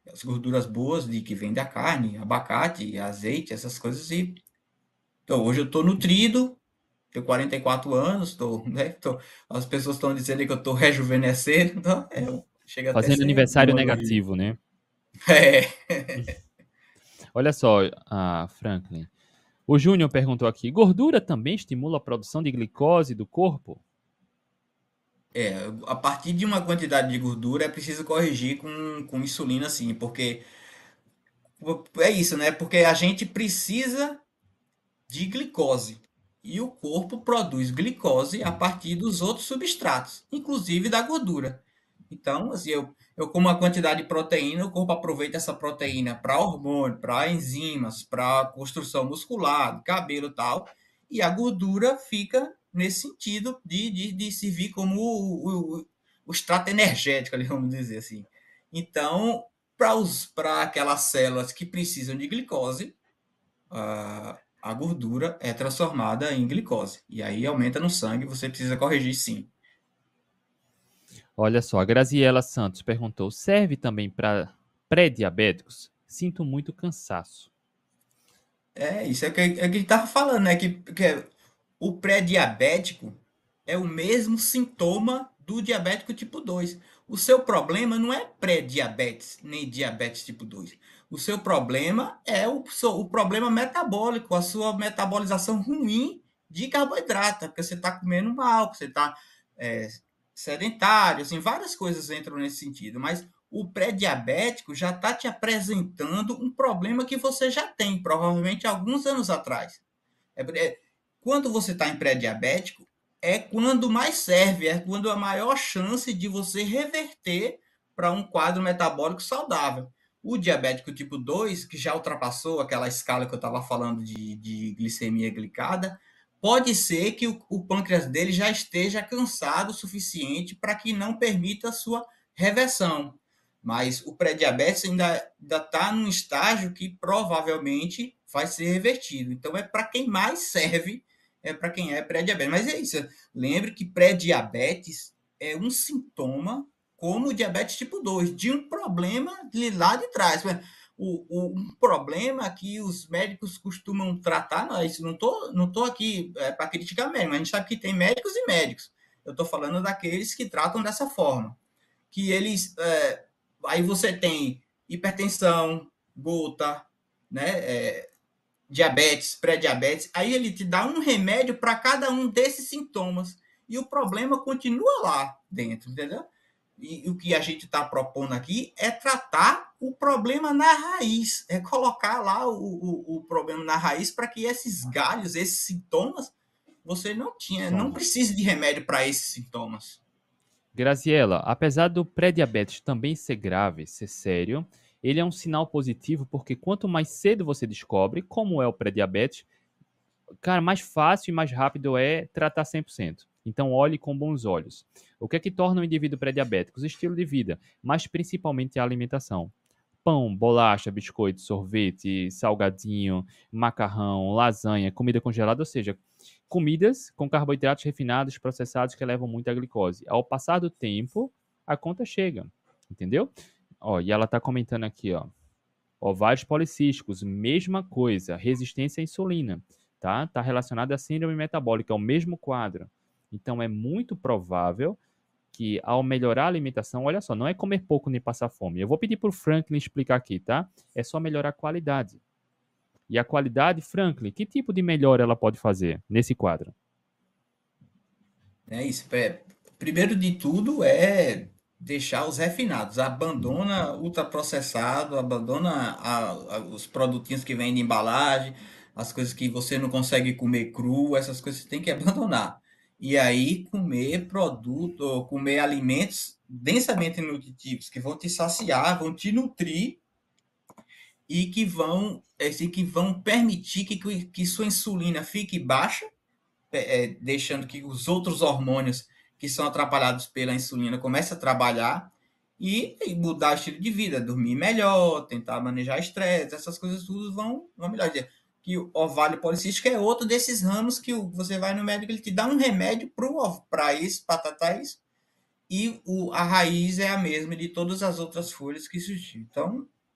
as gorduras boas de que vem da carne, abacate, azeite, essas coisas. E então, hoje eu estou nutrido, tenho 44 anos, as pessoas estão dizendo que eu estou rejuvenescendo, então chega até a Fazendo ser um aniversário elogio. negativo, né? É, Olha só, Franklin. O Júnior perguntou aqui: gordura também estimula a produção de glicose do corpo? é, a partir de uma quantidade de gordura é preciso corrigir com insulina, sim, porque é isso, né? Porque a gente precisa de glicose. E o corpo produz glicose a partir dos outros substratos, inclusive da gordura. Então, assim, eu como uma quantidade de proteína, o corpo aproveita essa proteína para hormônio, para enzimas, para construção muscular, cabelo e tal, e a gordura fica nesse sentido de servir como o extrato energético, ali, vamos dizer assim. Então, para aquelas células que precisam de glicose, a gordura é transformada em glicose. E aí aumenta no sangue, você precisa corrigir sim. Olha só, a Graziela Santos perguntou: serve também para pré-diabéticos? Sinto muito cansaço. É, isso é que a gente estava falando, né? Que o pré-diabético é o mesmo sintoma do diabético tipo 2. O seu problema não é pré-diabetes, nem diabetes tipo 2. O seu problema é o problema metabólico, a sua metabolização ruim de carboidrato, porque você está comendo mal, você está é, sedentário, assim, várias coisas entram nesse sentido. Mas o pré-diabético já está te apresentando um problema que você já tem, provavelmente alguns anos atrás. Quando você está em pré-diabético, é quando mais serve, é quando a maior chance de você reverter para um quadro metabólico saudável. O diabético tipo 2, que já ultrapassou aquela escala que eu estava falando de glicemia glicada, pode ser que o pâncreas dele já esteja cansado o suficiente para que não permita a sua reversão. Mas o pré-diabetes ainda está num estágio que provavelmente vai ser revertido. Então, é para quem mais serve, é para quem é pré-diabetes. Mas é isso. Lembre que pré-diabetes é um sintoma, como o diabetes tipo 2 de um problema de lá de trás. Um problema que os médicos costumam tratar, não, isso não tô aqui para criticar médico, mas a gente sabe que tem médicos e médicos. Eu estou falando daqueles que tratam dessa forma. Que eles. Aí você tem hipertensão, gota, né? Diabetes, pré-diabetes, aí ele te dá um remédio para cada um desses sintomas. E o problema continua lá dentro, entendeu? E o que a gente está propondo aqui é tratar o problema na raiz, é colocar lá o problema na raiz para que esses galhos, esses sintomas, você não Some. precise de remédio para esses sintomas. Graziela, apesar do pré-diabetes também ser grave, ser sério, ele é um sinal positivo porque quanto mais cedo você descobre como é o pré-diabetes, cara, mais fácil e mais rápido é tratar 100%. Então, olhe com bons olhos. O que é que torna o indivíduo pré-diabético? O estilo de vida, mas principalmente a alimentação. Pão, bolacha, biscoito, sorvete, salgadinho, macarrão, lasanha, comida congelada, ou seja, comidas com carboidratos refinados, processados que levam muita glicose. Ao passar do tempo, a conta chega, entendeu? Ó, e ela está comentando aqui, ó. Ovários policísticos, mesma coisa, resistência à insulina, tá? Está relacionada à síndrome metabólica, é o mesmo quadro. Então é muito provável que ao melhorar a alimentação, olha só, não é comer pouco nem passar fome. Eu vou pedir para o Franklin explicar aqui, tá? É só melhorar a qualidade. E a qualidade, Franklin, que tipo de melhora ela pode fazer nesse quadro? É isso. Primeiro de tudo é deixar os refinados. Abandona ultraprocessado, abandona os produtinhos que vêm de embalagem, as coisas que você não consegue comer cru, essas coisas você tem que abandonar. E aí comer produto, ou comer alimentos densamente nutritivos que vão te saciar, vão te nutrir e que vão permitir que sua insulina fique baixa, deixando que os outros hormônios que são atrapalhados pela insulina comecem a trabalhar e mudar o estilo de vida, dormir melhor, tentar manejar estresse, essas coisas tudo vão melhor. Que o ovário policístico é outro desses ramos que você vai no médico, ele te dá um remédio para isso, para tratar isso, e a raiz é a mesma de todas as outras folhas que surgiram. Então,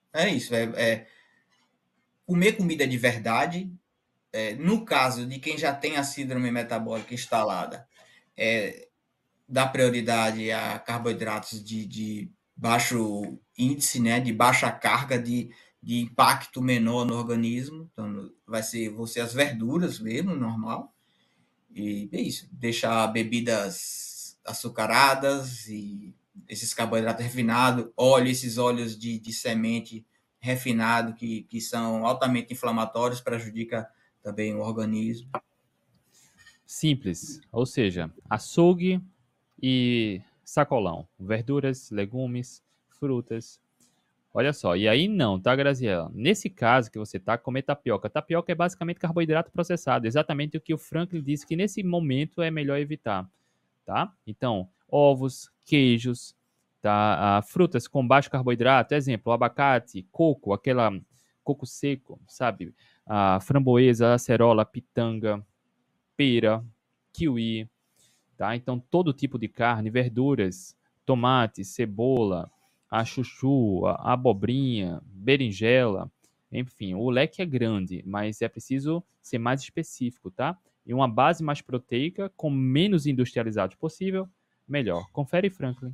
É isso, comer comida de verdade. No caso de quem já tem a síndrome metabólica instalada, dá prioridade a carboidratos de baixo índice, né, de baixa carga de impacto menor no organismo. Então, vão ser as verduras mesmo, normal. E é isso. Deixar bebidas açucaradas e esses carboidratos refinados, esses óleos de semente refinado que são altamente inflamatórios, prejudica também o organismo. Simples, ou seja, açougue e sacolão, verduras, legumes, frutas. Olha só, e aí não, tá, Graziela? Nesse caso que você tá, comer tapioca. Tapioca é basicamente carboidrato processado, exatamente o que o Franklin disse que nesse momento é melhor evitar, tá? Então, ovos, queijos, tá? Frutas com baixo carboidrato, exemplo, abacate, coco, aquela coco seco, sabe? Framboesa, acerola, pitanga, pera, kiwi, tá? Então, todo tipo de carne, verduras, tomate, cebola, a chuchu, a abobrinha, berinjela, enfim, o leque é grande, mas é preciso ser mais específico, tá? E uma base mais proteica, com menos industrializados possível, melhor. Confere, Franklin.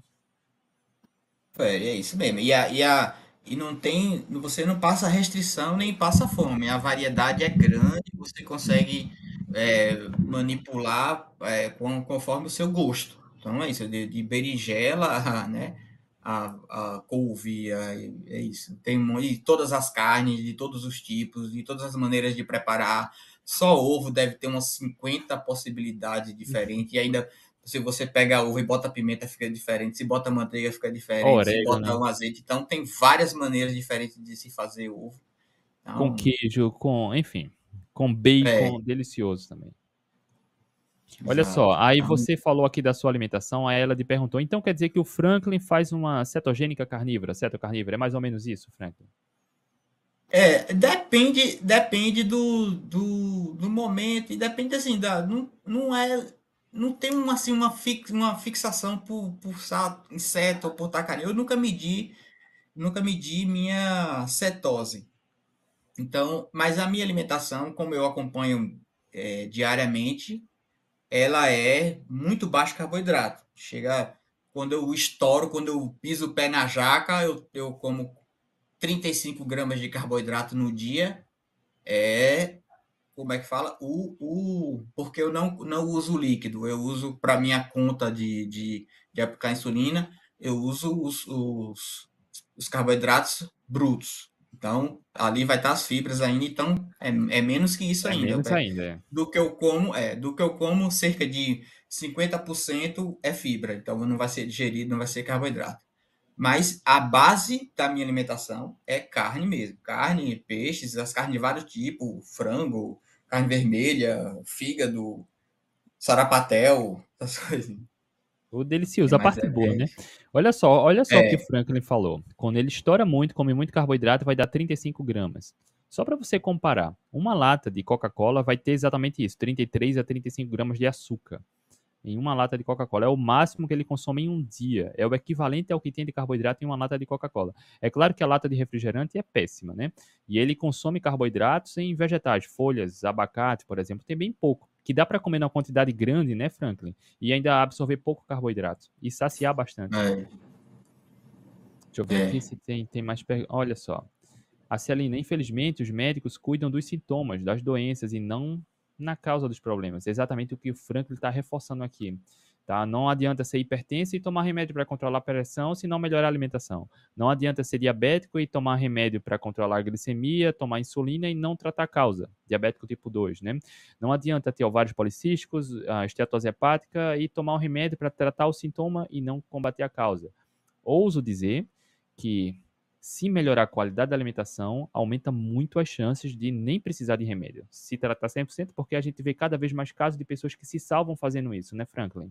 É isso mesmo. E não tem, você não passa restrição nem passa fome. A variedade é grande, você consegue manipular conforme o seu gosto. Então é isso, de berinjela, né? A couve, é isso. Tem e todas as carnes, de todos os tipos, de todas as maneiras de preparar. Só ovo deve ter umas 50 possibilidades diferentes, e ainda se você pega a uva e bota pimenta, fica diferente. Se bota manteiga, fica diferente. Se bota Orégano, um azeite. Então, tem várias maneiras diferentes de se fazer ovo. com Então, queijo, com, enfim, com é, bacon, delicioso também. Olha só, exato. aí Então, você falou aqui da sua alimentação, aí ela te perguntou, então quer dizer que o Franklin faz uma cetogênica carnívora, cetocarnívora, é mais ou menos isso, Franklin? depende do momento e depende assim, não tem uma, assim, uma fixação por inseto ou por tacarinho. Eu nunca medi minha cetose. Então, mas a minha alimentação, como eu acompanho diariamente, ela é muito baixo carboidrato. Chega quando eu estouro, quando eu piso o pé na jaca, eu como 35 gramas de carboidrato no dia. É, como é que fala? Porque eu não uso líquido, eu uso para minha conta de aplicar insulina, eu uso os carboidratos brutos. Então, ali vai estar as fibras ainda, então é menos que isso É ainda. menos ainda, é. Do que eu como, cerca de 50% é fibra, então não vai ser digerido, não vai ser carboidrato. Mas a base da minha alimentação é carne mesmo. Carne, peixes, as carnes de vários tipos, frango, carne vermelha, fígado, sarapatel, essas coisas. O delicioso, a Mas parte boa, né? Olha só o que o Franklin falou. Quando ele estoura muito, come muito carboidrato, vai dar 35 gramas. Só para você comparar, uma lata de Coca-Cola vai ter exatamente isso, 33 a 35 gramas de açúcar em uma lata de Coca-Cola. É o máximo que ele consome em um dia. É o equivalente ao que tem de carboidrato em uma lata de Coca-Cola. É claro que a lata de refrigerante é péssima, né? E ele consome carboidratos em vegetais, folhas, abacate, por exemplo, tem bem pouco. Que dá para comer numa quantidade grande, né, Franklin? E ainda absorver pouco carboidrato. E saciar bastante. é, Deixa eu ver aqui é, se tem mais perguntas. Olha só. A Celina, infelizmente, os médicos cuidam dos sintomas, das doenças e não na causa dos problemas. É exatamente o que o Franklin está reforçando aqui. Tá? Não adianta ser hipertenso e tomar remédio para controlar a pressão se não melhorar a alimentação. Não adianta ser diabético e tomar remédio para controlar a glicemia, tomar insulina e não tratar a causa. Diabético tipo 2, né? Não adianta ter ovários policísticos, a esteatose hepática e tomar um remédio para tratar o sintoma e não combater a causa. Ouso dizer que se melhorar a qualidade da alimentação, aumenta muito as chances de nem precisar de remédio. Se tratar 100%, porque a gente vê cada vez mais casos de pessoas que se salvam fazendo isso, né, Franklin?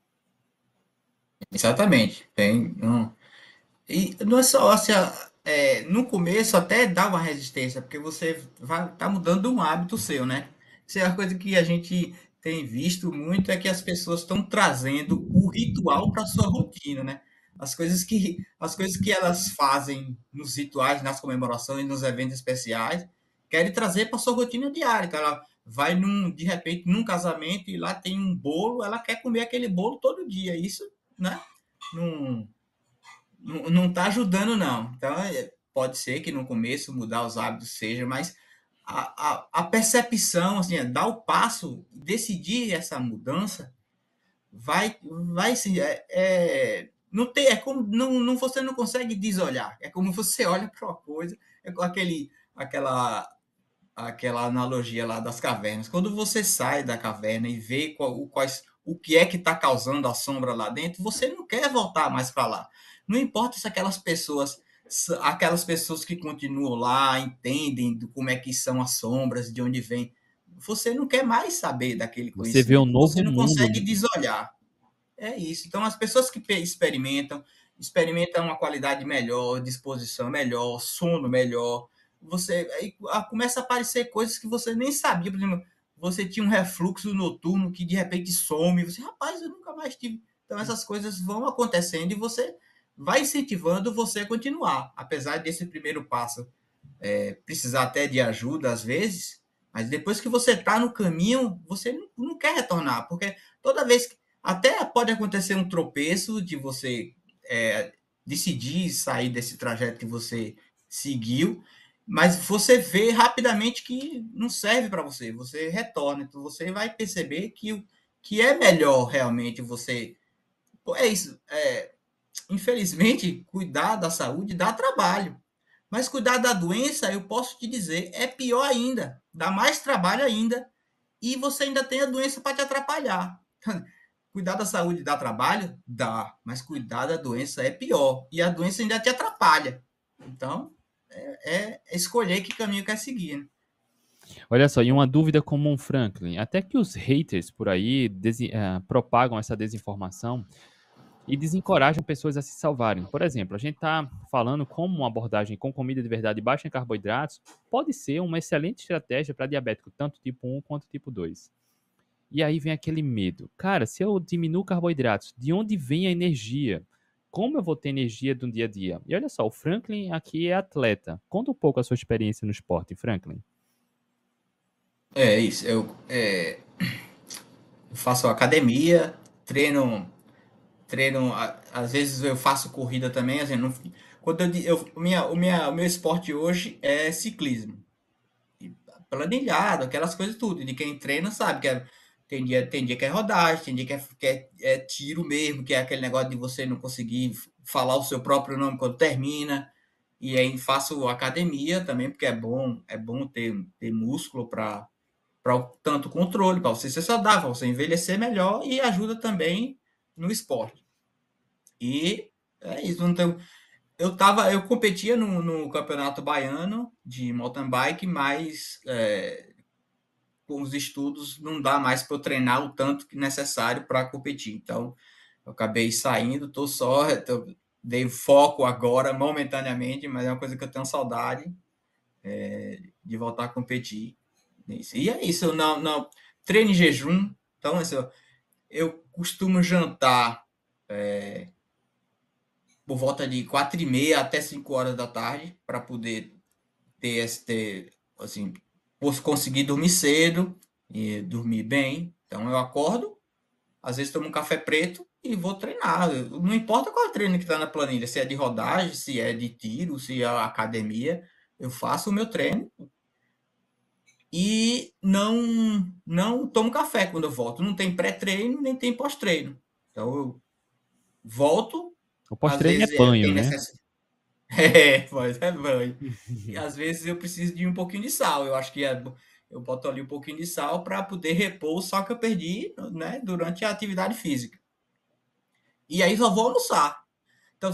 exatamente. E não é só assim, no começo até dá uma resistência, porque você vai tá mudando um hábito seu, né? Isso é uma coisa que a gente tem visto muito, é que as pessoas estão trazendo o ritual para sua rotina, né? As coisas que elas fazem nos rituais, nas comemorações, nos eventos especiais, querem trazer para sua rotina diária. Então, ela vai, de repente, num casamento e lá tem um bolo, ela quer comer aquele bolo todo dia. Isso, né? Não, não está ajudando, não. Então, pode ser que no começo mudar os hábitos seja, mas a percepção, assim, dar o passo, decidir essa mudança, vai sim, não tem, é como, não, você não consegue desolhar, é como você olha para uma coisa, é com aquela analogia lá das cavernas, quando você sai da caverna e vê o que é que está causando a sombra lá dentro, você não quer voltar mais para lá, não importa se aquelas pessoas que continuam lá entendem como é que são as sombras, de onde vem, você não quer mais saber daquele Você vê um conhecimento, você novo não mundo, consegue né? desolhar. É isso. Então, as pessoas que experimentam uma qualidade melhor, disposição melhor, sono melhor. Aí começa a aparecer coisas que você nem sabia. Por exemplo, você tinha um refluxo noturno que de repente some. Você, rapaz, eu nunca mais tive. Então, essas coisas vão acontecendo e você vai incentivando você a continuar. Apesar desse primeiro passo precisar até de ajuda às vezes, mas depois que você está no caminho, você não quer retornar, porque toda vez que até pode acontecer um tropeço de você decidir sair desse trajeto que você seguiu, mas você vê rapidamente que não serve para você, você retorna, então você vai perceber que é melhor realmente você. É isso. Infelizmente, cuidar da saúde dá trabalho. Mas cuidar da doença, eu posso te dizer, é pior ainda. Dá mais trabalho ainda. E você ainda tem a doença para te atrapalhar. Cuidar da saúde dá trabalho? Dá. Mas cuidar da doença é pior. E a doença ainda te atrapalha. Então, é escolher que caminho quer seguir. Né? Olha só, e uma dúvida comum, Franklin. Até que os haters por aí propagam essa desinformação e desencorajam pessoas a se salvarem. Por exemplo, a gente está falando como uma abordagem com comida de verdade baixa em carboidratos pode ser uma excelente estratégia para diabético, tanto tipo 1 quanto tipo 2. E aí vem aquele medo. Cara, se eu diminuo carboidratos, de onde vem a energia? Como eu vou ter energia do dia a dia? E olha só, o Franklin aqui é atleta. Conta um pouco a sua experiência no esporte, Franklin. É isso. Eu faço academia, treino, às vezes eu faço corrida também, assim, não, quando o meu esporte hoje é ciclismo. Planilhado, aquelas coisas tudo. De quem treina sabe que tem dia que é rodagem, tem dia que é tiro mesmo, que é aquele negócio de você não conseguir falar o seu próprio nome quando termina. E aí faço academia também, porque é bom ter músculo para tanto controle, para você ser saudável, para você envelhecer melhor e ajuda também no esporte. E é isso, não tem, eu competia no Campeonato Baiano de mountain bike, mas com os estudos não dá mais para eu treinar o tanto que necessário para competir. Então, eu acabei saindo, dei foco agora, momentaneamente, mas é uma coisa que eu tenho saudade de voltar a competir. E é isso, eu não treino em jejum, então assim, eu costumo jantar por volta de 4h30 até 5 horas da tarde, para poder assim, conseguir dormir cedo e dormir bem. Então eu acordo, às vezes tomo um café preto e vou treinar. Não importa qual treino que está na planilha, se é de rodagem, se é de tiro, se é academia, eu faço o meu treino e não tomo café quando eu volto. Não tem pré-treino, nem tem pós-treino. Então eu volto, O às pós-treino é vezes banho, tem né? necessidade. Pois é banho. E às vezes eu preciso de um pouquinho de sal. Eu acho que eu boto ali um pouquinho de sal para poder repor o sal que eu perdi, né, durante a atividade física. E aí só vou almoçar. Então,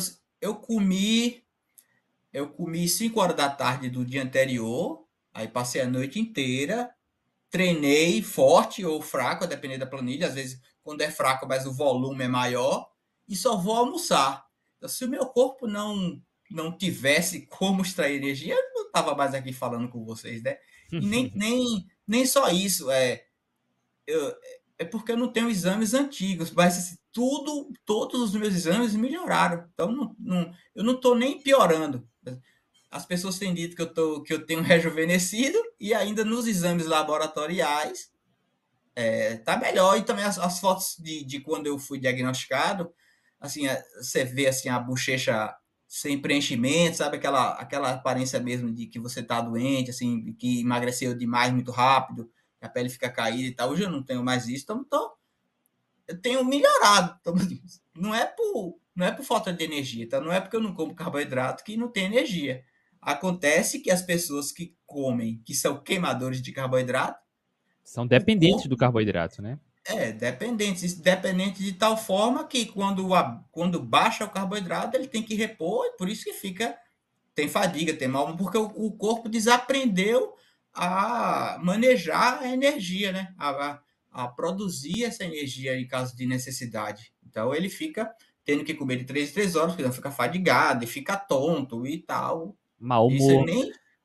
eu comi 5 horas da tarde do dia anterior, aí passei a noite inteira, treinei forte ou fraco, a depender da planilha. Às vezes, quando é fraco, mas o volume é maior, e só vou almoçar. Então, se o meu corpo não tivesse como extrair energia, eu não estava mais aqui falando com vocês, né? E nem só isso. É porque eu não tenho exames antigos, mas assim, todos os meus exames melhoraram. Então, eu não estou nem piorando. As pessoas têm dito que eu tenho rejuvenescido e ainda nos exames laboratoriais tá melhor. E também as fotos de quando eu fui diagnosticado, assim, você vê assim a bochecha sem preenchimento, sabe aquela aparência mesmo de que você tá doente, assim, que emagreceu demais muito rápido, que a pele fica caída e tal. Hoje eu não tenho mais isso, então eu tenho melhorado. Então, não é por falta de energia, tá? Não é porque eu não como carboidrato que não tem energia. Acontece que as pessoas que comem, que são queimadores de carboidrato, São o dependentes do corpo carboidrato, né? dependente de tal forma que quando baixa o carboidrato, ele tem que repor, e por isso que tem fadiga, tem mal, porque o corpo desaprendeu a manejar a energia, né? A produzir essa energia em caso de necessidade. Então ele fica tendo que comer de 3 em 3 horas, porque não fica fadigado e fica tonto e tal. Mau Isso humor.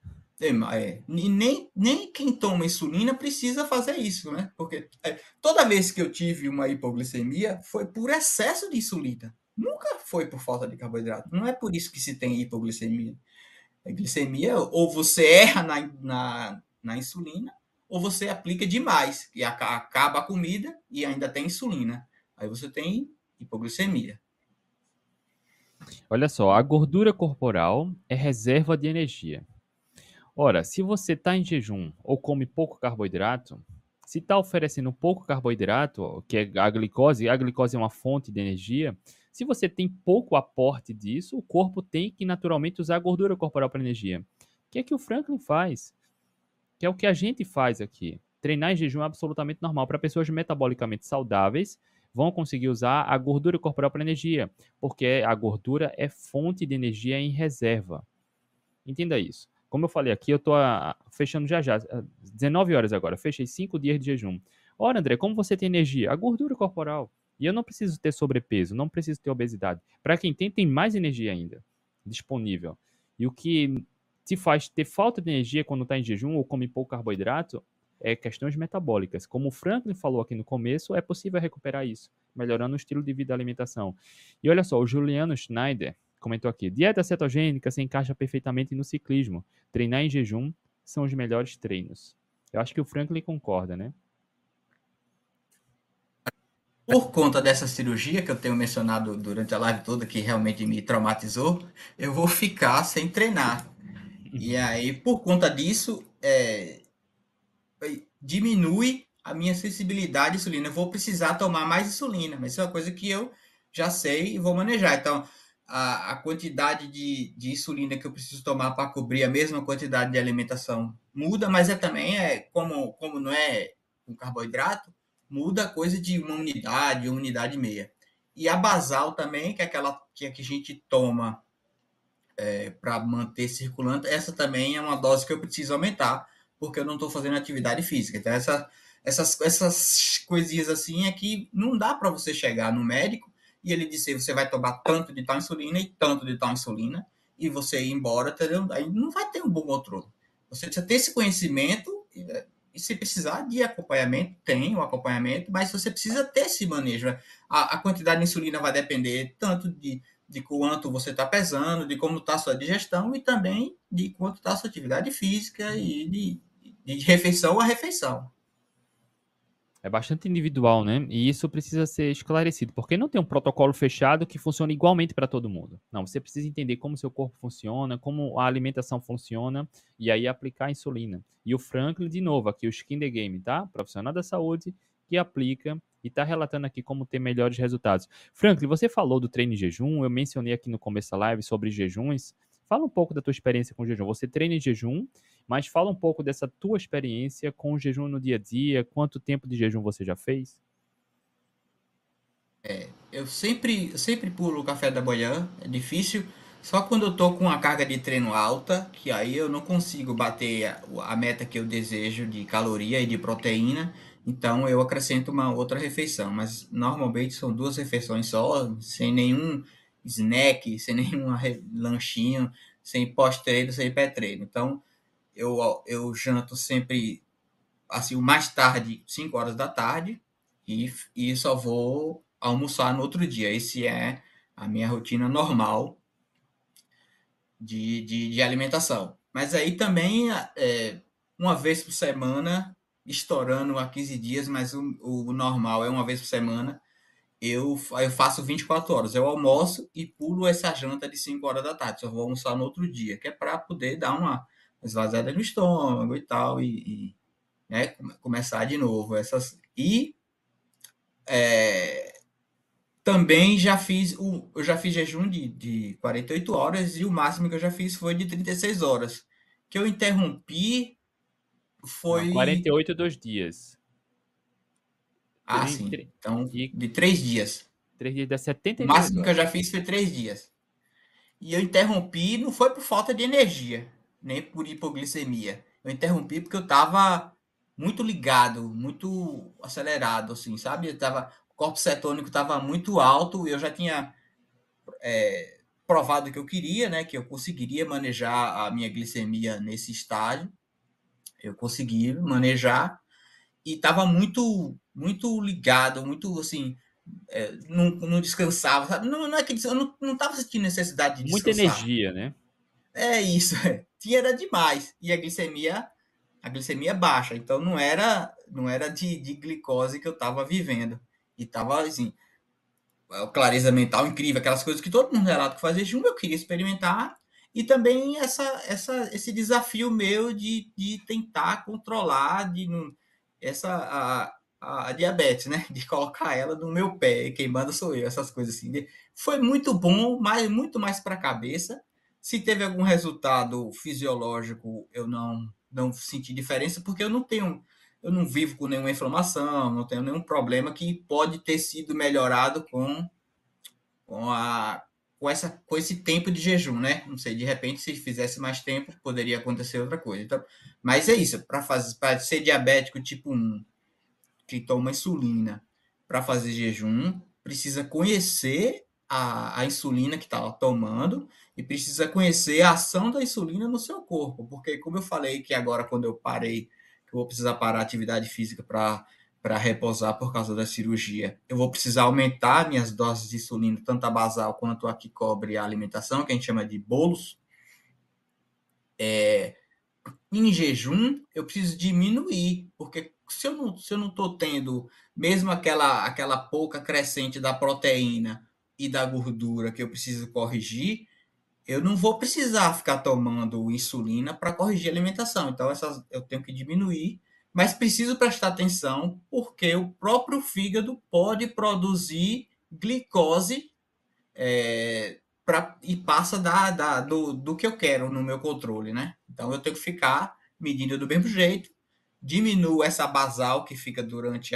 nem quem toma insulina precisa fazer isso, né? Porque toda vez que eu tive uma hipoglicemia foi por excesso de insulina. Nunca foi por falta de carboidrato. Não é por isso que se tem hipoglicemia. A glicemia, ou você erra na insulina, ou você aplica demais, que acaba a comida e ainda tem insulina. Aí você tem hipoglicemia. Olha só, a gordura corporal é reserva de energia. Ora, se você está em jejum ou come pouco carboidrato, se está oferecendo pouco carboidrato, que é a glicose é uma fonte de energia, se você tem pouco aporte disso, o corpo tem que naturalmente usar a gordura corporal para energia. O que é que o Franklin faz? Que é o que a gente faz aqui. Treinar em jejum é absolutamente normal. Para pessoas metabolicamente saudáveis, vão conseguir usar a gordura corporal para energia, porque a gordura é fonte de energia em reserva. Entenda isso. Como eu falei aqui, eu estou fechando já já, 19 horas agora, fechei 5 dias de jejum. Ora, André, como você tem energia? A gordura corporal. E eu não preciso ter sobrepeso, não preciso ter obesidade. Para quem tem mais energia ainda disponível. E o que te faz ter falta de energia quando está em jejum ou come pouco carboidrato é questões metabólicas. Como o Franklin falou aqui no começo, é possível recuperar isso, melhorando o estilo de vida e alimentação. E olha só, o Juliano Schneider comentou aqui: dieta cetogênica se encaixa perfeitamente no ciclismo. Treinar em jejum são os melhores treinos. Eu acho que o Franklin concorda, né? Por conta dessa cirurgia que eu tenho mencionado durante a live toda, que realmente me traumatizou, eu vou ficar sem treinar. E aí, por conta disso, diminui a minha sensibilidade à insulina. Eu vou precisar tomar mais insulina, mas isso é uma coisa que eu já sei e vou manejar. Então, a quantidade de insulina que eu preciso tomar para cobrir a mesma quantidade de alimentação muda, mas também como não é um carboidrato, muda a coisa de uma unidade e meia. E a basal também, que é aquela que a gente toma para manter circulando, essa também é uma dose que eu preciso aumentar, porque eu não estou fazendo atividade física. Então, essas coisinhas assim é que não dá para você chegar no médico e ele dizer você vai tomar tanto de tal insulina e tanto de tal insulina e você ir embora, entendeu? Aí não vai ter um bom controle. Você precisa ter esse conhecimento e se precisar de acompanhamento, tem o acompanhamento, mas você precisa ter esse manejo. A quantidade de insulina vai depender tanto de quanto você está pesando, de como está a sua digestão e também de quanto está a sua atividade física e de refeição a refeição. É bastante individual, né? E isso precisa ser esclarecido, porque não tem um protocolo fechado que funcione igualmente para todo mundo. Não, você precisa entender como seu corpo funciona, como a alimentação funciona, e aí aplicar a insulina. E o Franklin, de novo, aqui o Skin the Game, tá? Profissional da saúde que aplica e está relatando aqui como ter melhores resultados. Franklin, você falou do treino em jejum, eu mencionei aqui no começo da live sobre jejuns. Fala um pouco da tua experiência com jejum. Você treina em jejum, mas fala um pouco dessa tua experiência com o jejum no dia a dia, quanto tempo de jejum você já fez? Eu sempre pulo o café da manhã, é difícil. Só quando eu tô com uma carga de treino alta, que aí eu não consigo bater a meta que eu desejo de caloria e de proteína, então eu acrescento uma outra refeição. Mas normalmente são duas refeições só, sem nenhum snack, sem nenhum lanchinho, sem pós-treino, sem pré-treino. Então eu janto sempre assim, o mais tarde, 5 horas da tarde, e só vou almoçar no outro dia. Esse é a minha rotina normal de alimentação. Mas aí também, uma vez por semana, estourando a 15 dias, mas o normal é uma vez por semana, eu faço 24 horas. Eu almoço e pulo essa janta de 5 horas da tarde. Só vou almoçar no outro dia, que é para poder dar uma esvaziada no estômago e tal, né, começar de novo. Também eu já fiz jejum de 48 horas e o máximo que eu já fiz foi de 36 horas. Que eu interrompi Não, foi. 48 2 dias. Ah, sim. Então, E de 3 dias. 3 dias dá O 72 máximo que eu horas. já fiz foi 3 dias. E eu interrompi, não foi por falta de energia, nem por hipoglicemia. Eu interrompi porque eu estava muito ligado, muito acelerado, assim, sabe? O corpo cetônico estava muito alto e eu já tinha provado que eu queria, né? Que eu conseguiria manejar a minha glicemia nesse estágio. Eu consegui manejar e estava muito, muito ligado, muito assim, não descansava, sabe? Não é que eu não estava sentindo necessidade de Muita descansar. energia, né? É isso, tinha era demais. E a glicemia baixa, então não era de glicose que eu estava vivendo. E estava assim, clareza mental incrível, aquelas coisas que todo mundo relata que faz jejum, eu queria experimentar. E também esse desafio meu de tentar controlar a diabetes, né? De colocar ela no meu pé, quem manda sou eu, essas coisas assim. Foi muito bom, mas muito mais para a cabeça. Se teve algum resultado fisiológico, eu não senti diferença, porque eu não vivo com nenhuma inflamação, não tenho nenhum problema que pode ter sido melhorado com, a, com esse tempo de jejum, né? Não sei, de repente, se fizesse mais tempo, poderia acontecer outra coisa. Então, mas é isso, para ser diabético tipo 1, que toma insulina para fazer jejum, precisa conhecer a insulina que está tomando e precisa conhecer a ação da insulina no seu corpo, porque como eu falei que agora quando eu parei, que eu vou precisar parar a atividade física para repousar por causa da cirurgia, eu vou precisar aumentar minhas doses de insulina, tanto a basal quanto a que cobre a alimentação, que a gente chama de bolos. Em jejum, eu preciso diminuir, porque se eu não estou tendo mesmo aquela pouca crescente da proteína e da gordura que eu preciso corrigir, eu não vou precisar ficar tomando insulina para corrigir a alimentação. Então, eu tenho que diminuir, mas preciso prestar atenção, porque o próprio fígado pode produzir glicose e passa do que eu quero no meu controle, né? Então eu tenho que ficar medindo do mesmo jeito, diminuo essa basal que fica durante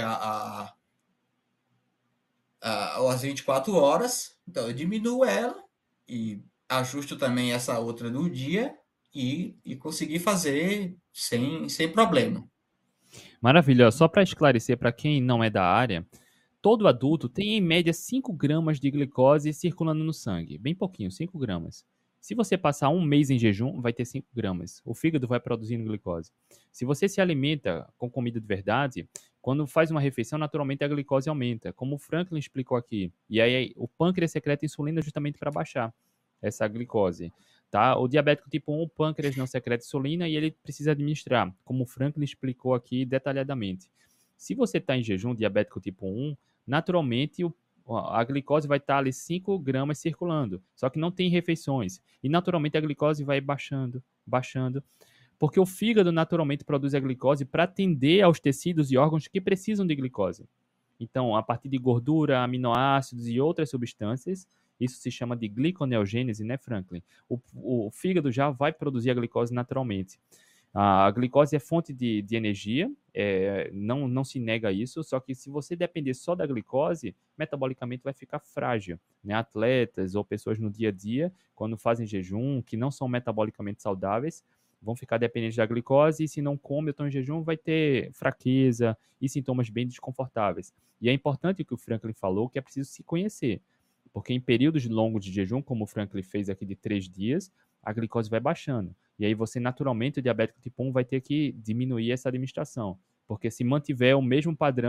as 24 horas, então eu diminuo ela e ajusto também essa outra do dia e consegui fazer sem problema. Maravilha. Só para esclarecer para quem não é da área, todo adulto tem em média 5 gramas de glicose circulando no sangue. Bem pouquinho, 5 gramas. Se você passar um mês em jejum, vai ter 5 gramas. O fígado vai produzindo glicose. Se você se alimenta com comida de verdade, quando faz uma refeição, naturalmente a glicose aumenta, como o Franklin explicou aqui. E aí o pâncreas secreta insulina justamente para baixar essa glicose. Tá? O diabético tipo 1, o pâncreas não secreta insulina e ele precisa administrar, como o Franklin explicou aqui detalhadamente. Se você está em jejum, diabético tipo 1, naturalmente a glicose vai estar ali 5 gramas circulando, só que não tem refeições. E naturalmente a glicose vai baixando, baixando, porque o fígado naturalmente produz a glicose para atender aos tecidos e órgãos que precisam de glicose. Então, a partir de gordura, aminoácidos e outras substâncias, isso se chama de gliconeogênese, né, Franklin? O fígado já vai produzir a glicose naturalmente. A glicose é fonte de energia, não se nega isso, só que se você depender só da glicose, metabolicamente vai ficar frágil. Né? Atletas ou pessoas no dia a dia, quando fazem jejum, que não são metabolicamente saudáveis, vão ficar dependentes da glicose e se não come ou estão em jejum, vai ter fraqueza e sintomas bem desconfortáveis. E é importante o que o Franklin falou, que é preciso se conhecer, porque em períodos longos de jejum, como o Franklin fez aqui de 3 dias, a glicose vai baixando. E aí você, naturalmente, o diabético tipo 1 vai ter que diminuir essa administração. Porque se mantiver o mesmo padrão,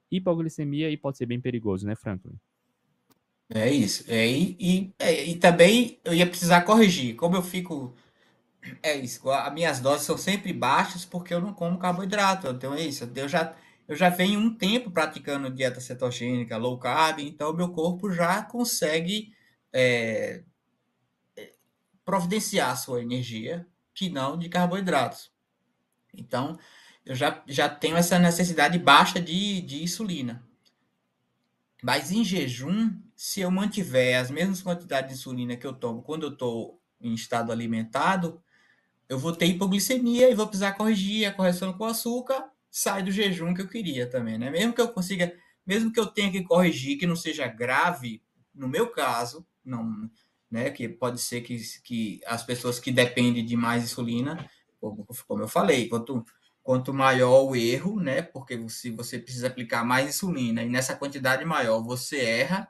hipoglicemia e pode ser bem perigoso, né, Franklin? É isso. E também eu ia precisar corrigir. Como eu fico. É isso. As minhas doses são sempre baixas porque eu não como carboidrato. Então é isso. Eu já venho um tempo praticando dieta cetogênica, low carb, então meu corpo já consegue é, providenciar a sua energia, que não de carboidratos. Então eu já tenho essa necessidade baixa de insulina. Mas em jejum, se eu mantiver as mesmas quantidades de insulina que eu tomo quando eu estou em estado alimentado, eu vou ter hipoglicemia e vou precisar corrigir a correção com açúcar, sai do jejum que eu queria também, né? Mesmo que eu tenha que corrigir, que não seja grave, no meu caso, não, né? Que pode ser que as pessoas que dependem de mais insulina, como eu falei, quanto maior o erro, né? Porque se você precisa aplicar mais insulina e nessa quantidade maior você erra,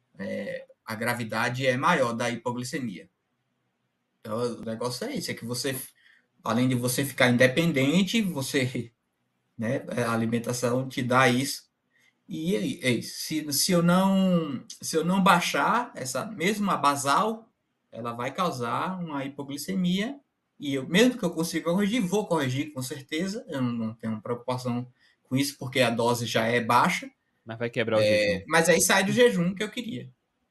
a gravidade é maior da hipoglicemia. Então, o negócio é isso, é que você, além de você ficar independente, você, né, a alimentação te dá isso. E se eu não baixar essa mesma basal, ela vai causar uma hipoglicemia. E mesmo que eu consiga corrigir, vou corrigir com certeza. Eu não tenho preocupação com isso, porque a dose já é baixa. Mas vai quebrar o jejum. Mas aí sai do jejum que eu queria.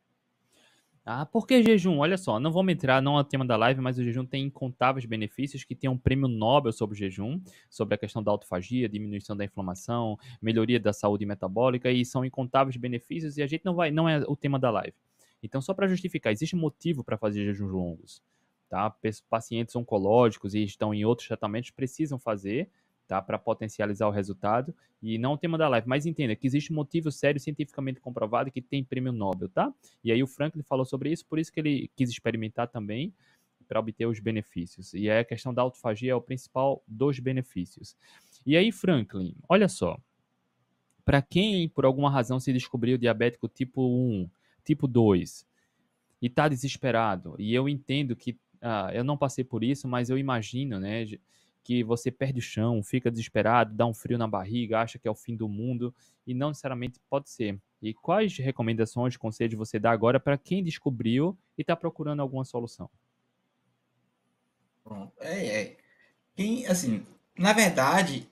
Ah, por que jejum? Olha só, não vamos entrar, não é o tema da live, mas o jejum tem incontáveis benefícios que tem um prêmio Nobel sobre o jejum, sobre a questão da autofagia, diminuição da inflamação, melhoria da saúde metabólica, e são incontáveis benefícios e a gente não é o tema da live. Então, só para justificar, existe motivo para fazer jejuns longos, tá? Pacientes oncológicos e estão em outros tratamentos precisam fazer, tá? Para potencializar o resultado, e não é o tema da live, mas entenda que existe um motivo sério cientificamente comprovado que tem prêmio Nobel, tá? E aí o Franklin falou sobre isso, por isso que ele quis experimentar também para obter os benefícios. E aí a questão da autofagia é o principal dos benefícios. E aí, Franklin, olha só, para quem por alguma razão se descobriu diabético tipo 1, tipo 2 e está desesperado, e eu entendo que eu não passei por isso, mas eu imagino, né, que você perde o chão, fica desesperado, dá um frio na barriga, acha que é o fim do mundo, e não necessariamente pode ser. E quais recomendações, conselhos você dá agora para quem descobriu e está procurando alguma solução? Pronto. Assim, na verdade,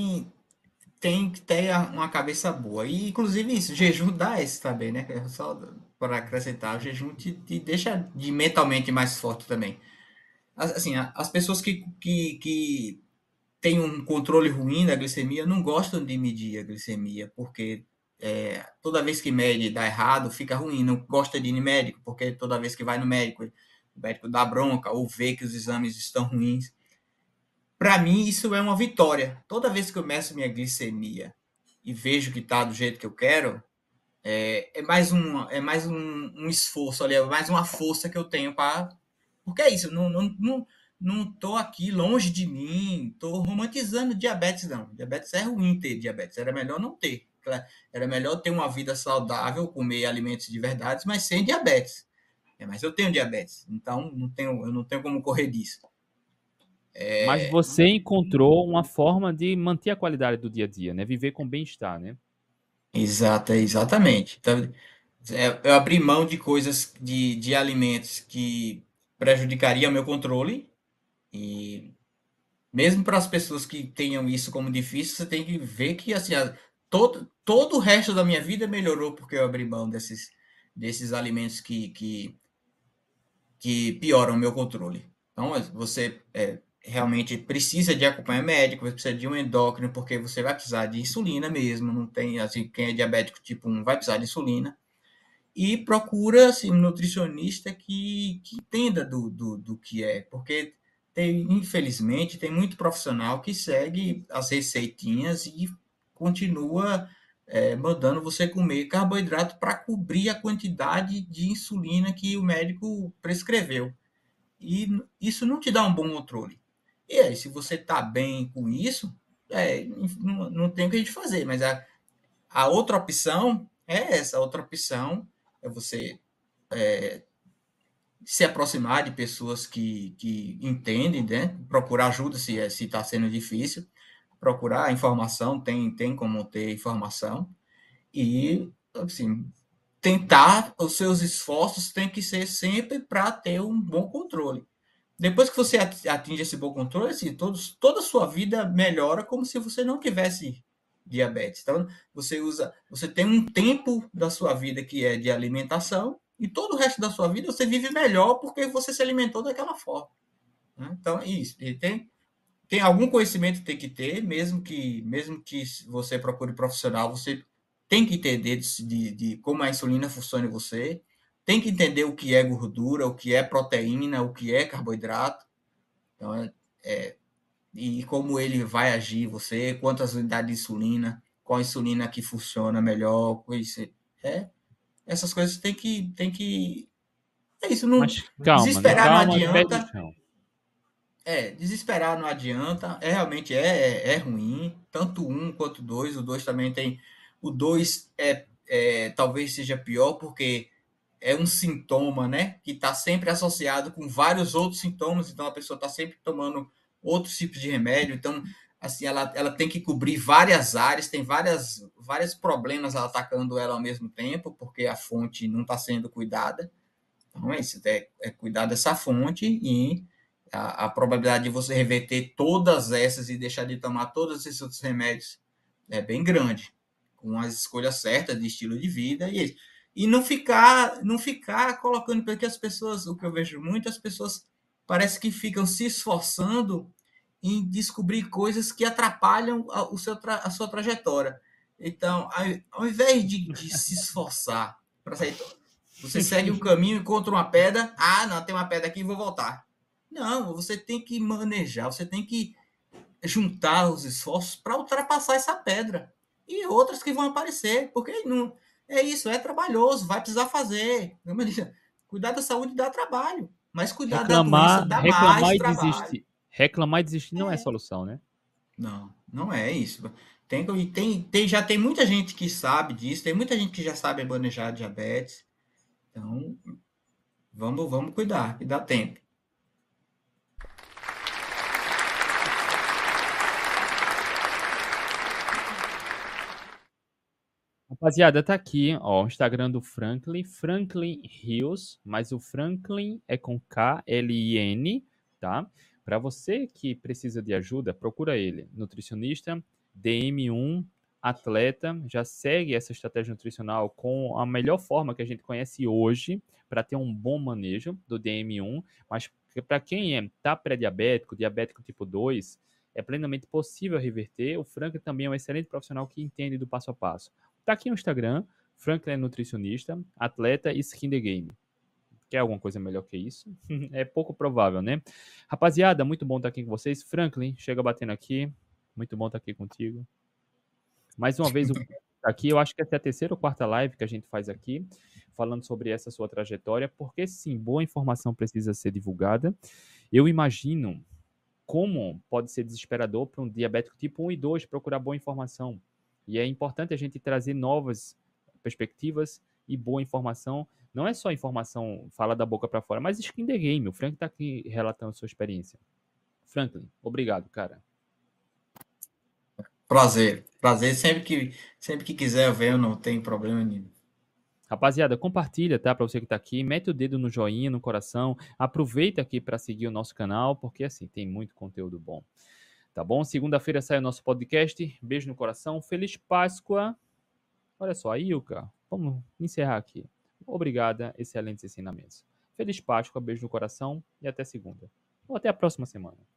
tem que ter uma cabeça boa. E, inclusive, isso, jejum dá isso também, né? Só para acrescentar, o jejum te deixa mentalmente mais forte também. Assim, as pessoas que têm um controle ruim da glicemia não gostam de medir a glicemia, porque toda vez que mede dá errado, fica ruim. Não gosta de ir no médico, porque toda vez que vai no médico, o médico dá bronca ou vê que os exames estão ruins. Para mim, isso é uma vitória. Toda vez que eu meço minha glicemia e vejo que está do jeito que eu quero, é mais um esforço ali, é mais uma força que eu tenho para. Porque é isso, não tô aqui longe de mim, tô romantizando diabetes, não. Diabetes é ruim ter diabetes, era melhor não ter. Era melhor ter uma vida saudável, comer alimentos de verdade, mas sem diabetes. Mas eu tenho diabetes, então eu não tenho como correr disso. Mas você encontrou uma forma de manter a qualidade do dia a dia, né? Viver com bem-estar, né? Exatamente. Então, eu abri mão de coisas, de alimentos que prejudicariam meu controle. E mesmo para as pessoas que tenham isso como difícil, você tem que ver que assim, todo o resto da minha vida melhorou porque eu abri mão desses alimentos que pioram o meu controle. Então, você realmente precisa de acompanhamento médico, você precisa de um endócrino, porque você vai precisar de insulina mesmo. Não tem, assim, quem é diabético tipo 1 vai precisar de insulina. E procura assim, um nutricionista que entenda do que é, porque infelizmente tem muito profissional que segue as receitinhas e continua mandando você comer carboidrato para cobrir a quantidade de insulina que o médico prescreveu. E isso não te dá um bom controle. E aí, se você está bem com isso, não tem o que a gente fazer, mas a outra opção é essa. A outra opção é você se aproximar de pessoas que entendem, né? Procurar ajuda se está sendo difícil, procurar informação, tem como ter informação. E, assim, tentar, os seus esforços têm que ser sempre para ter um bom controle. Depois que você atinge esse bom controle, assim, toda a sua vida melhora como se você não tivesse diabetes. Então, você tem um tempo da sua vida que é de alimentação e todo o resto da sua vida você vive melhor porque você se alimentou daquela forma, né? Então, isso. E tem algum conhecimento que tem que ter, mesmo que você procure profissional, você tem que entender de como a insulina funciona em você, tem que entender o que é gordura, o que é proteína, o que é carboidrato, então, e como ele vai agir em você, quantas unidades de insulina, qual insulina que funciona melhor, é, essas coisas tem que, é isso, não, Mas calma, né? desesperar não Calma, pé no adianta, chão. desesperar não adianta, realmente é ruim, tanto um quanto dois, o dois também tem, o dois talvez seja pior, porque é um sintoma, né, que está sempre associado com vários outros sintomas, então a pessoa está sempre tomando outros tipos de remédio, então, assim, ela tem que cobrir várias áreas, tem vários problemas atacando ela ao mesmo tempo, porque a fonte não está sendo cuidada, então é isso, é cuidar dessa fonte e a probabilidade de você reverter todas essas e deixar de tomar todos esses outros remédios é bem grande, com as escolhas certas de estilo de vida e não ficar colocando, porque as pessoas, o que eu vejo muito, as pessoas parece que ficam se esforçando em descobrir coisas que atrapalham a sua trajetória. Então, ao invés de se esforçar para sair, você segue um caminho, encontra uma pedra, não, tem uma pedra aqui, vou voltar. Não, você tem que manejar, você tem que juntar os esforços para ultrapassar essa pedra e outras que vão aparecer, porque não é isso, é trabalhoso, vai precisar fazer. Cuidar da saúde dá trabalho, mas cuidar da doença Reclamar, dá reclamar mais e trabalho. desistir. Reclamar e desistir não é solução, né? Não, não é isso. Já tem muita gente que sabe disso, tem muita gente que já sabe manejar diabetes. Então, vamos cuidar, que dá tempo. Rapaziada, tá aqui, ó, o Instagram do Franklin, Franklin Rios, mas o Franklin é com K-L-I-N, tá? Para você que precisa de ajuda, procura ele. Nutricionista, DM1, atleta, já segue essa estratégia nutricional com a melhor forma que a gente conhece hoje para ter um bom manejo do DM1, mas para quem tá pré-diabético, diabético tipo 2, é plenamente possível reverter. O Franklin também é um excelente profissional que entende do passo a passo. Tá aqui no Instagram, Franklin é nutricionista, atleta e skin the game. Quer alguma coisa melhor que isso? É pouco provável, né? Rapaziada, muito bom estar aqui com vocês. Franklin, chega batendo aqui. Muito bom estar aqui contigo. Mais uma vez, aqui, eu acho que essa é a terceira ou quarta live que a gente faz aqui, falando sobre essa sua trajetória, porque sim, boa informação precisa ser divulgada. Eu imagino como pode ser desesperador para um diabético tipo 1 e 2 procurar boa informação. E é importante a gente trazer novas perspectivas e boa informação. Não é só informação fala da boca para fora, mas skin the game. O Frank está aqui relatando a sua experiência. Franklin, obrigado, cara. Prazer, prazer. Sempre que quiser eu venho, não tem problema nenhum. Rapaziada, compartilha, tá? Para você que tá aqui, mete o dedo no joinha, no coração. Aproveita aqui para seguir o nosso canal, porque assim, tem muito conteúdo bom. Tá bom? Segunda-feira sai o nosso podcast. Beijo no coração. Feliz Páscoa. Olha só, aí, Ilka, vamos encerrar aqui. Obrigada, excelentes ensinamentos. Feliz Páscoa, beijo no coração e até segunda. Ou até a próxima semana.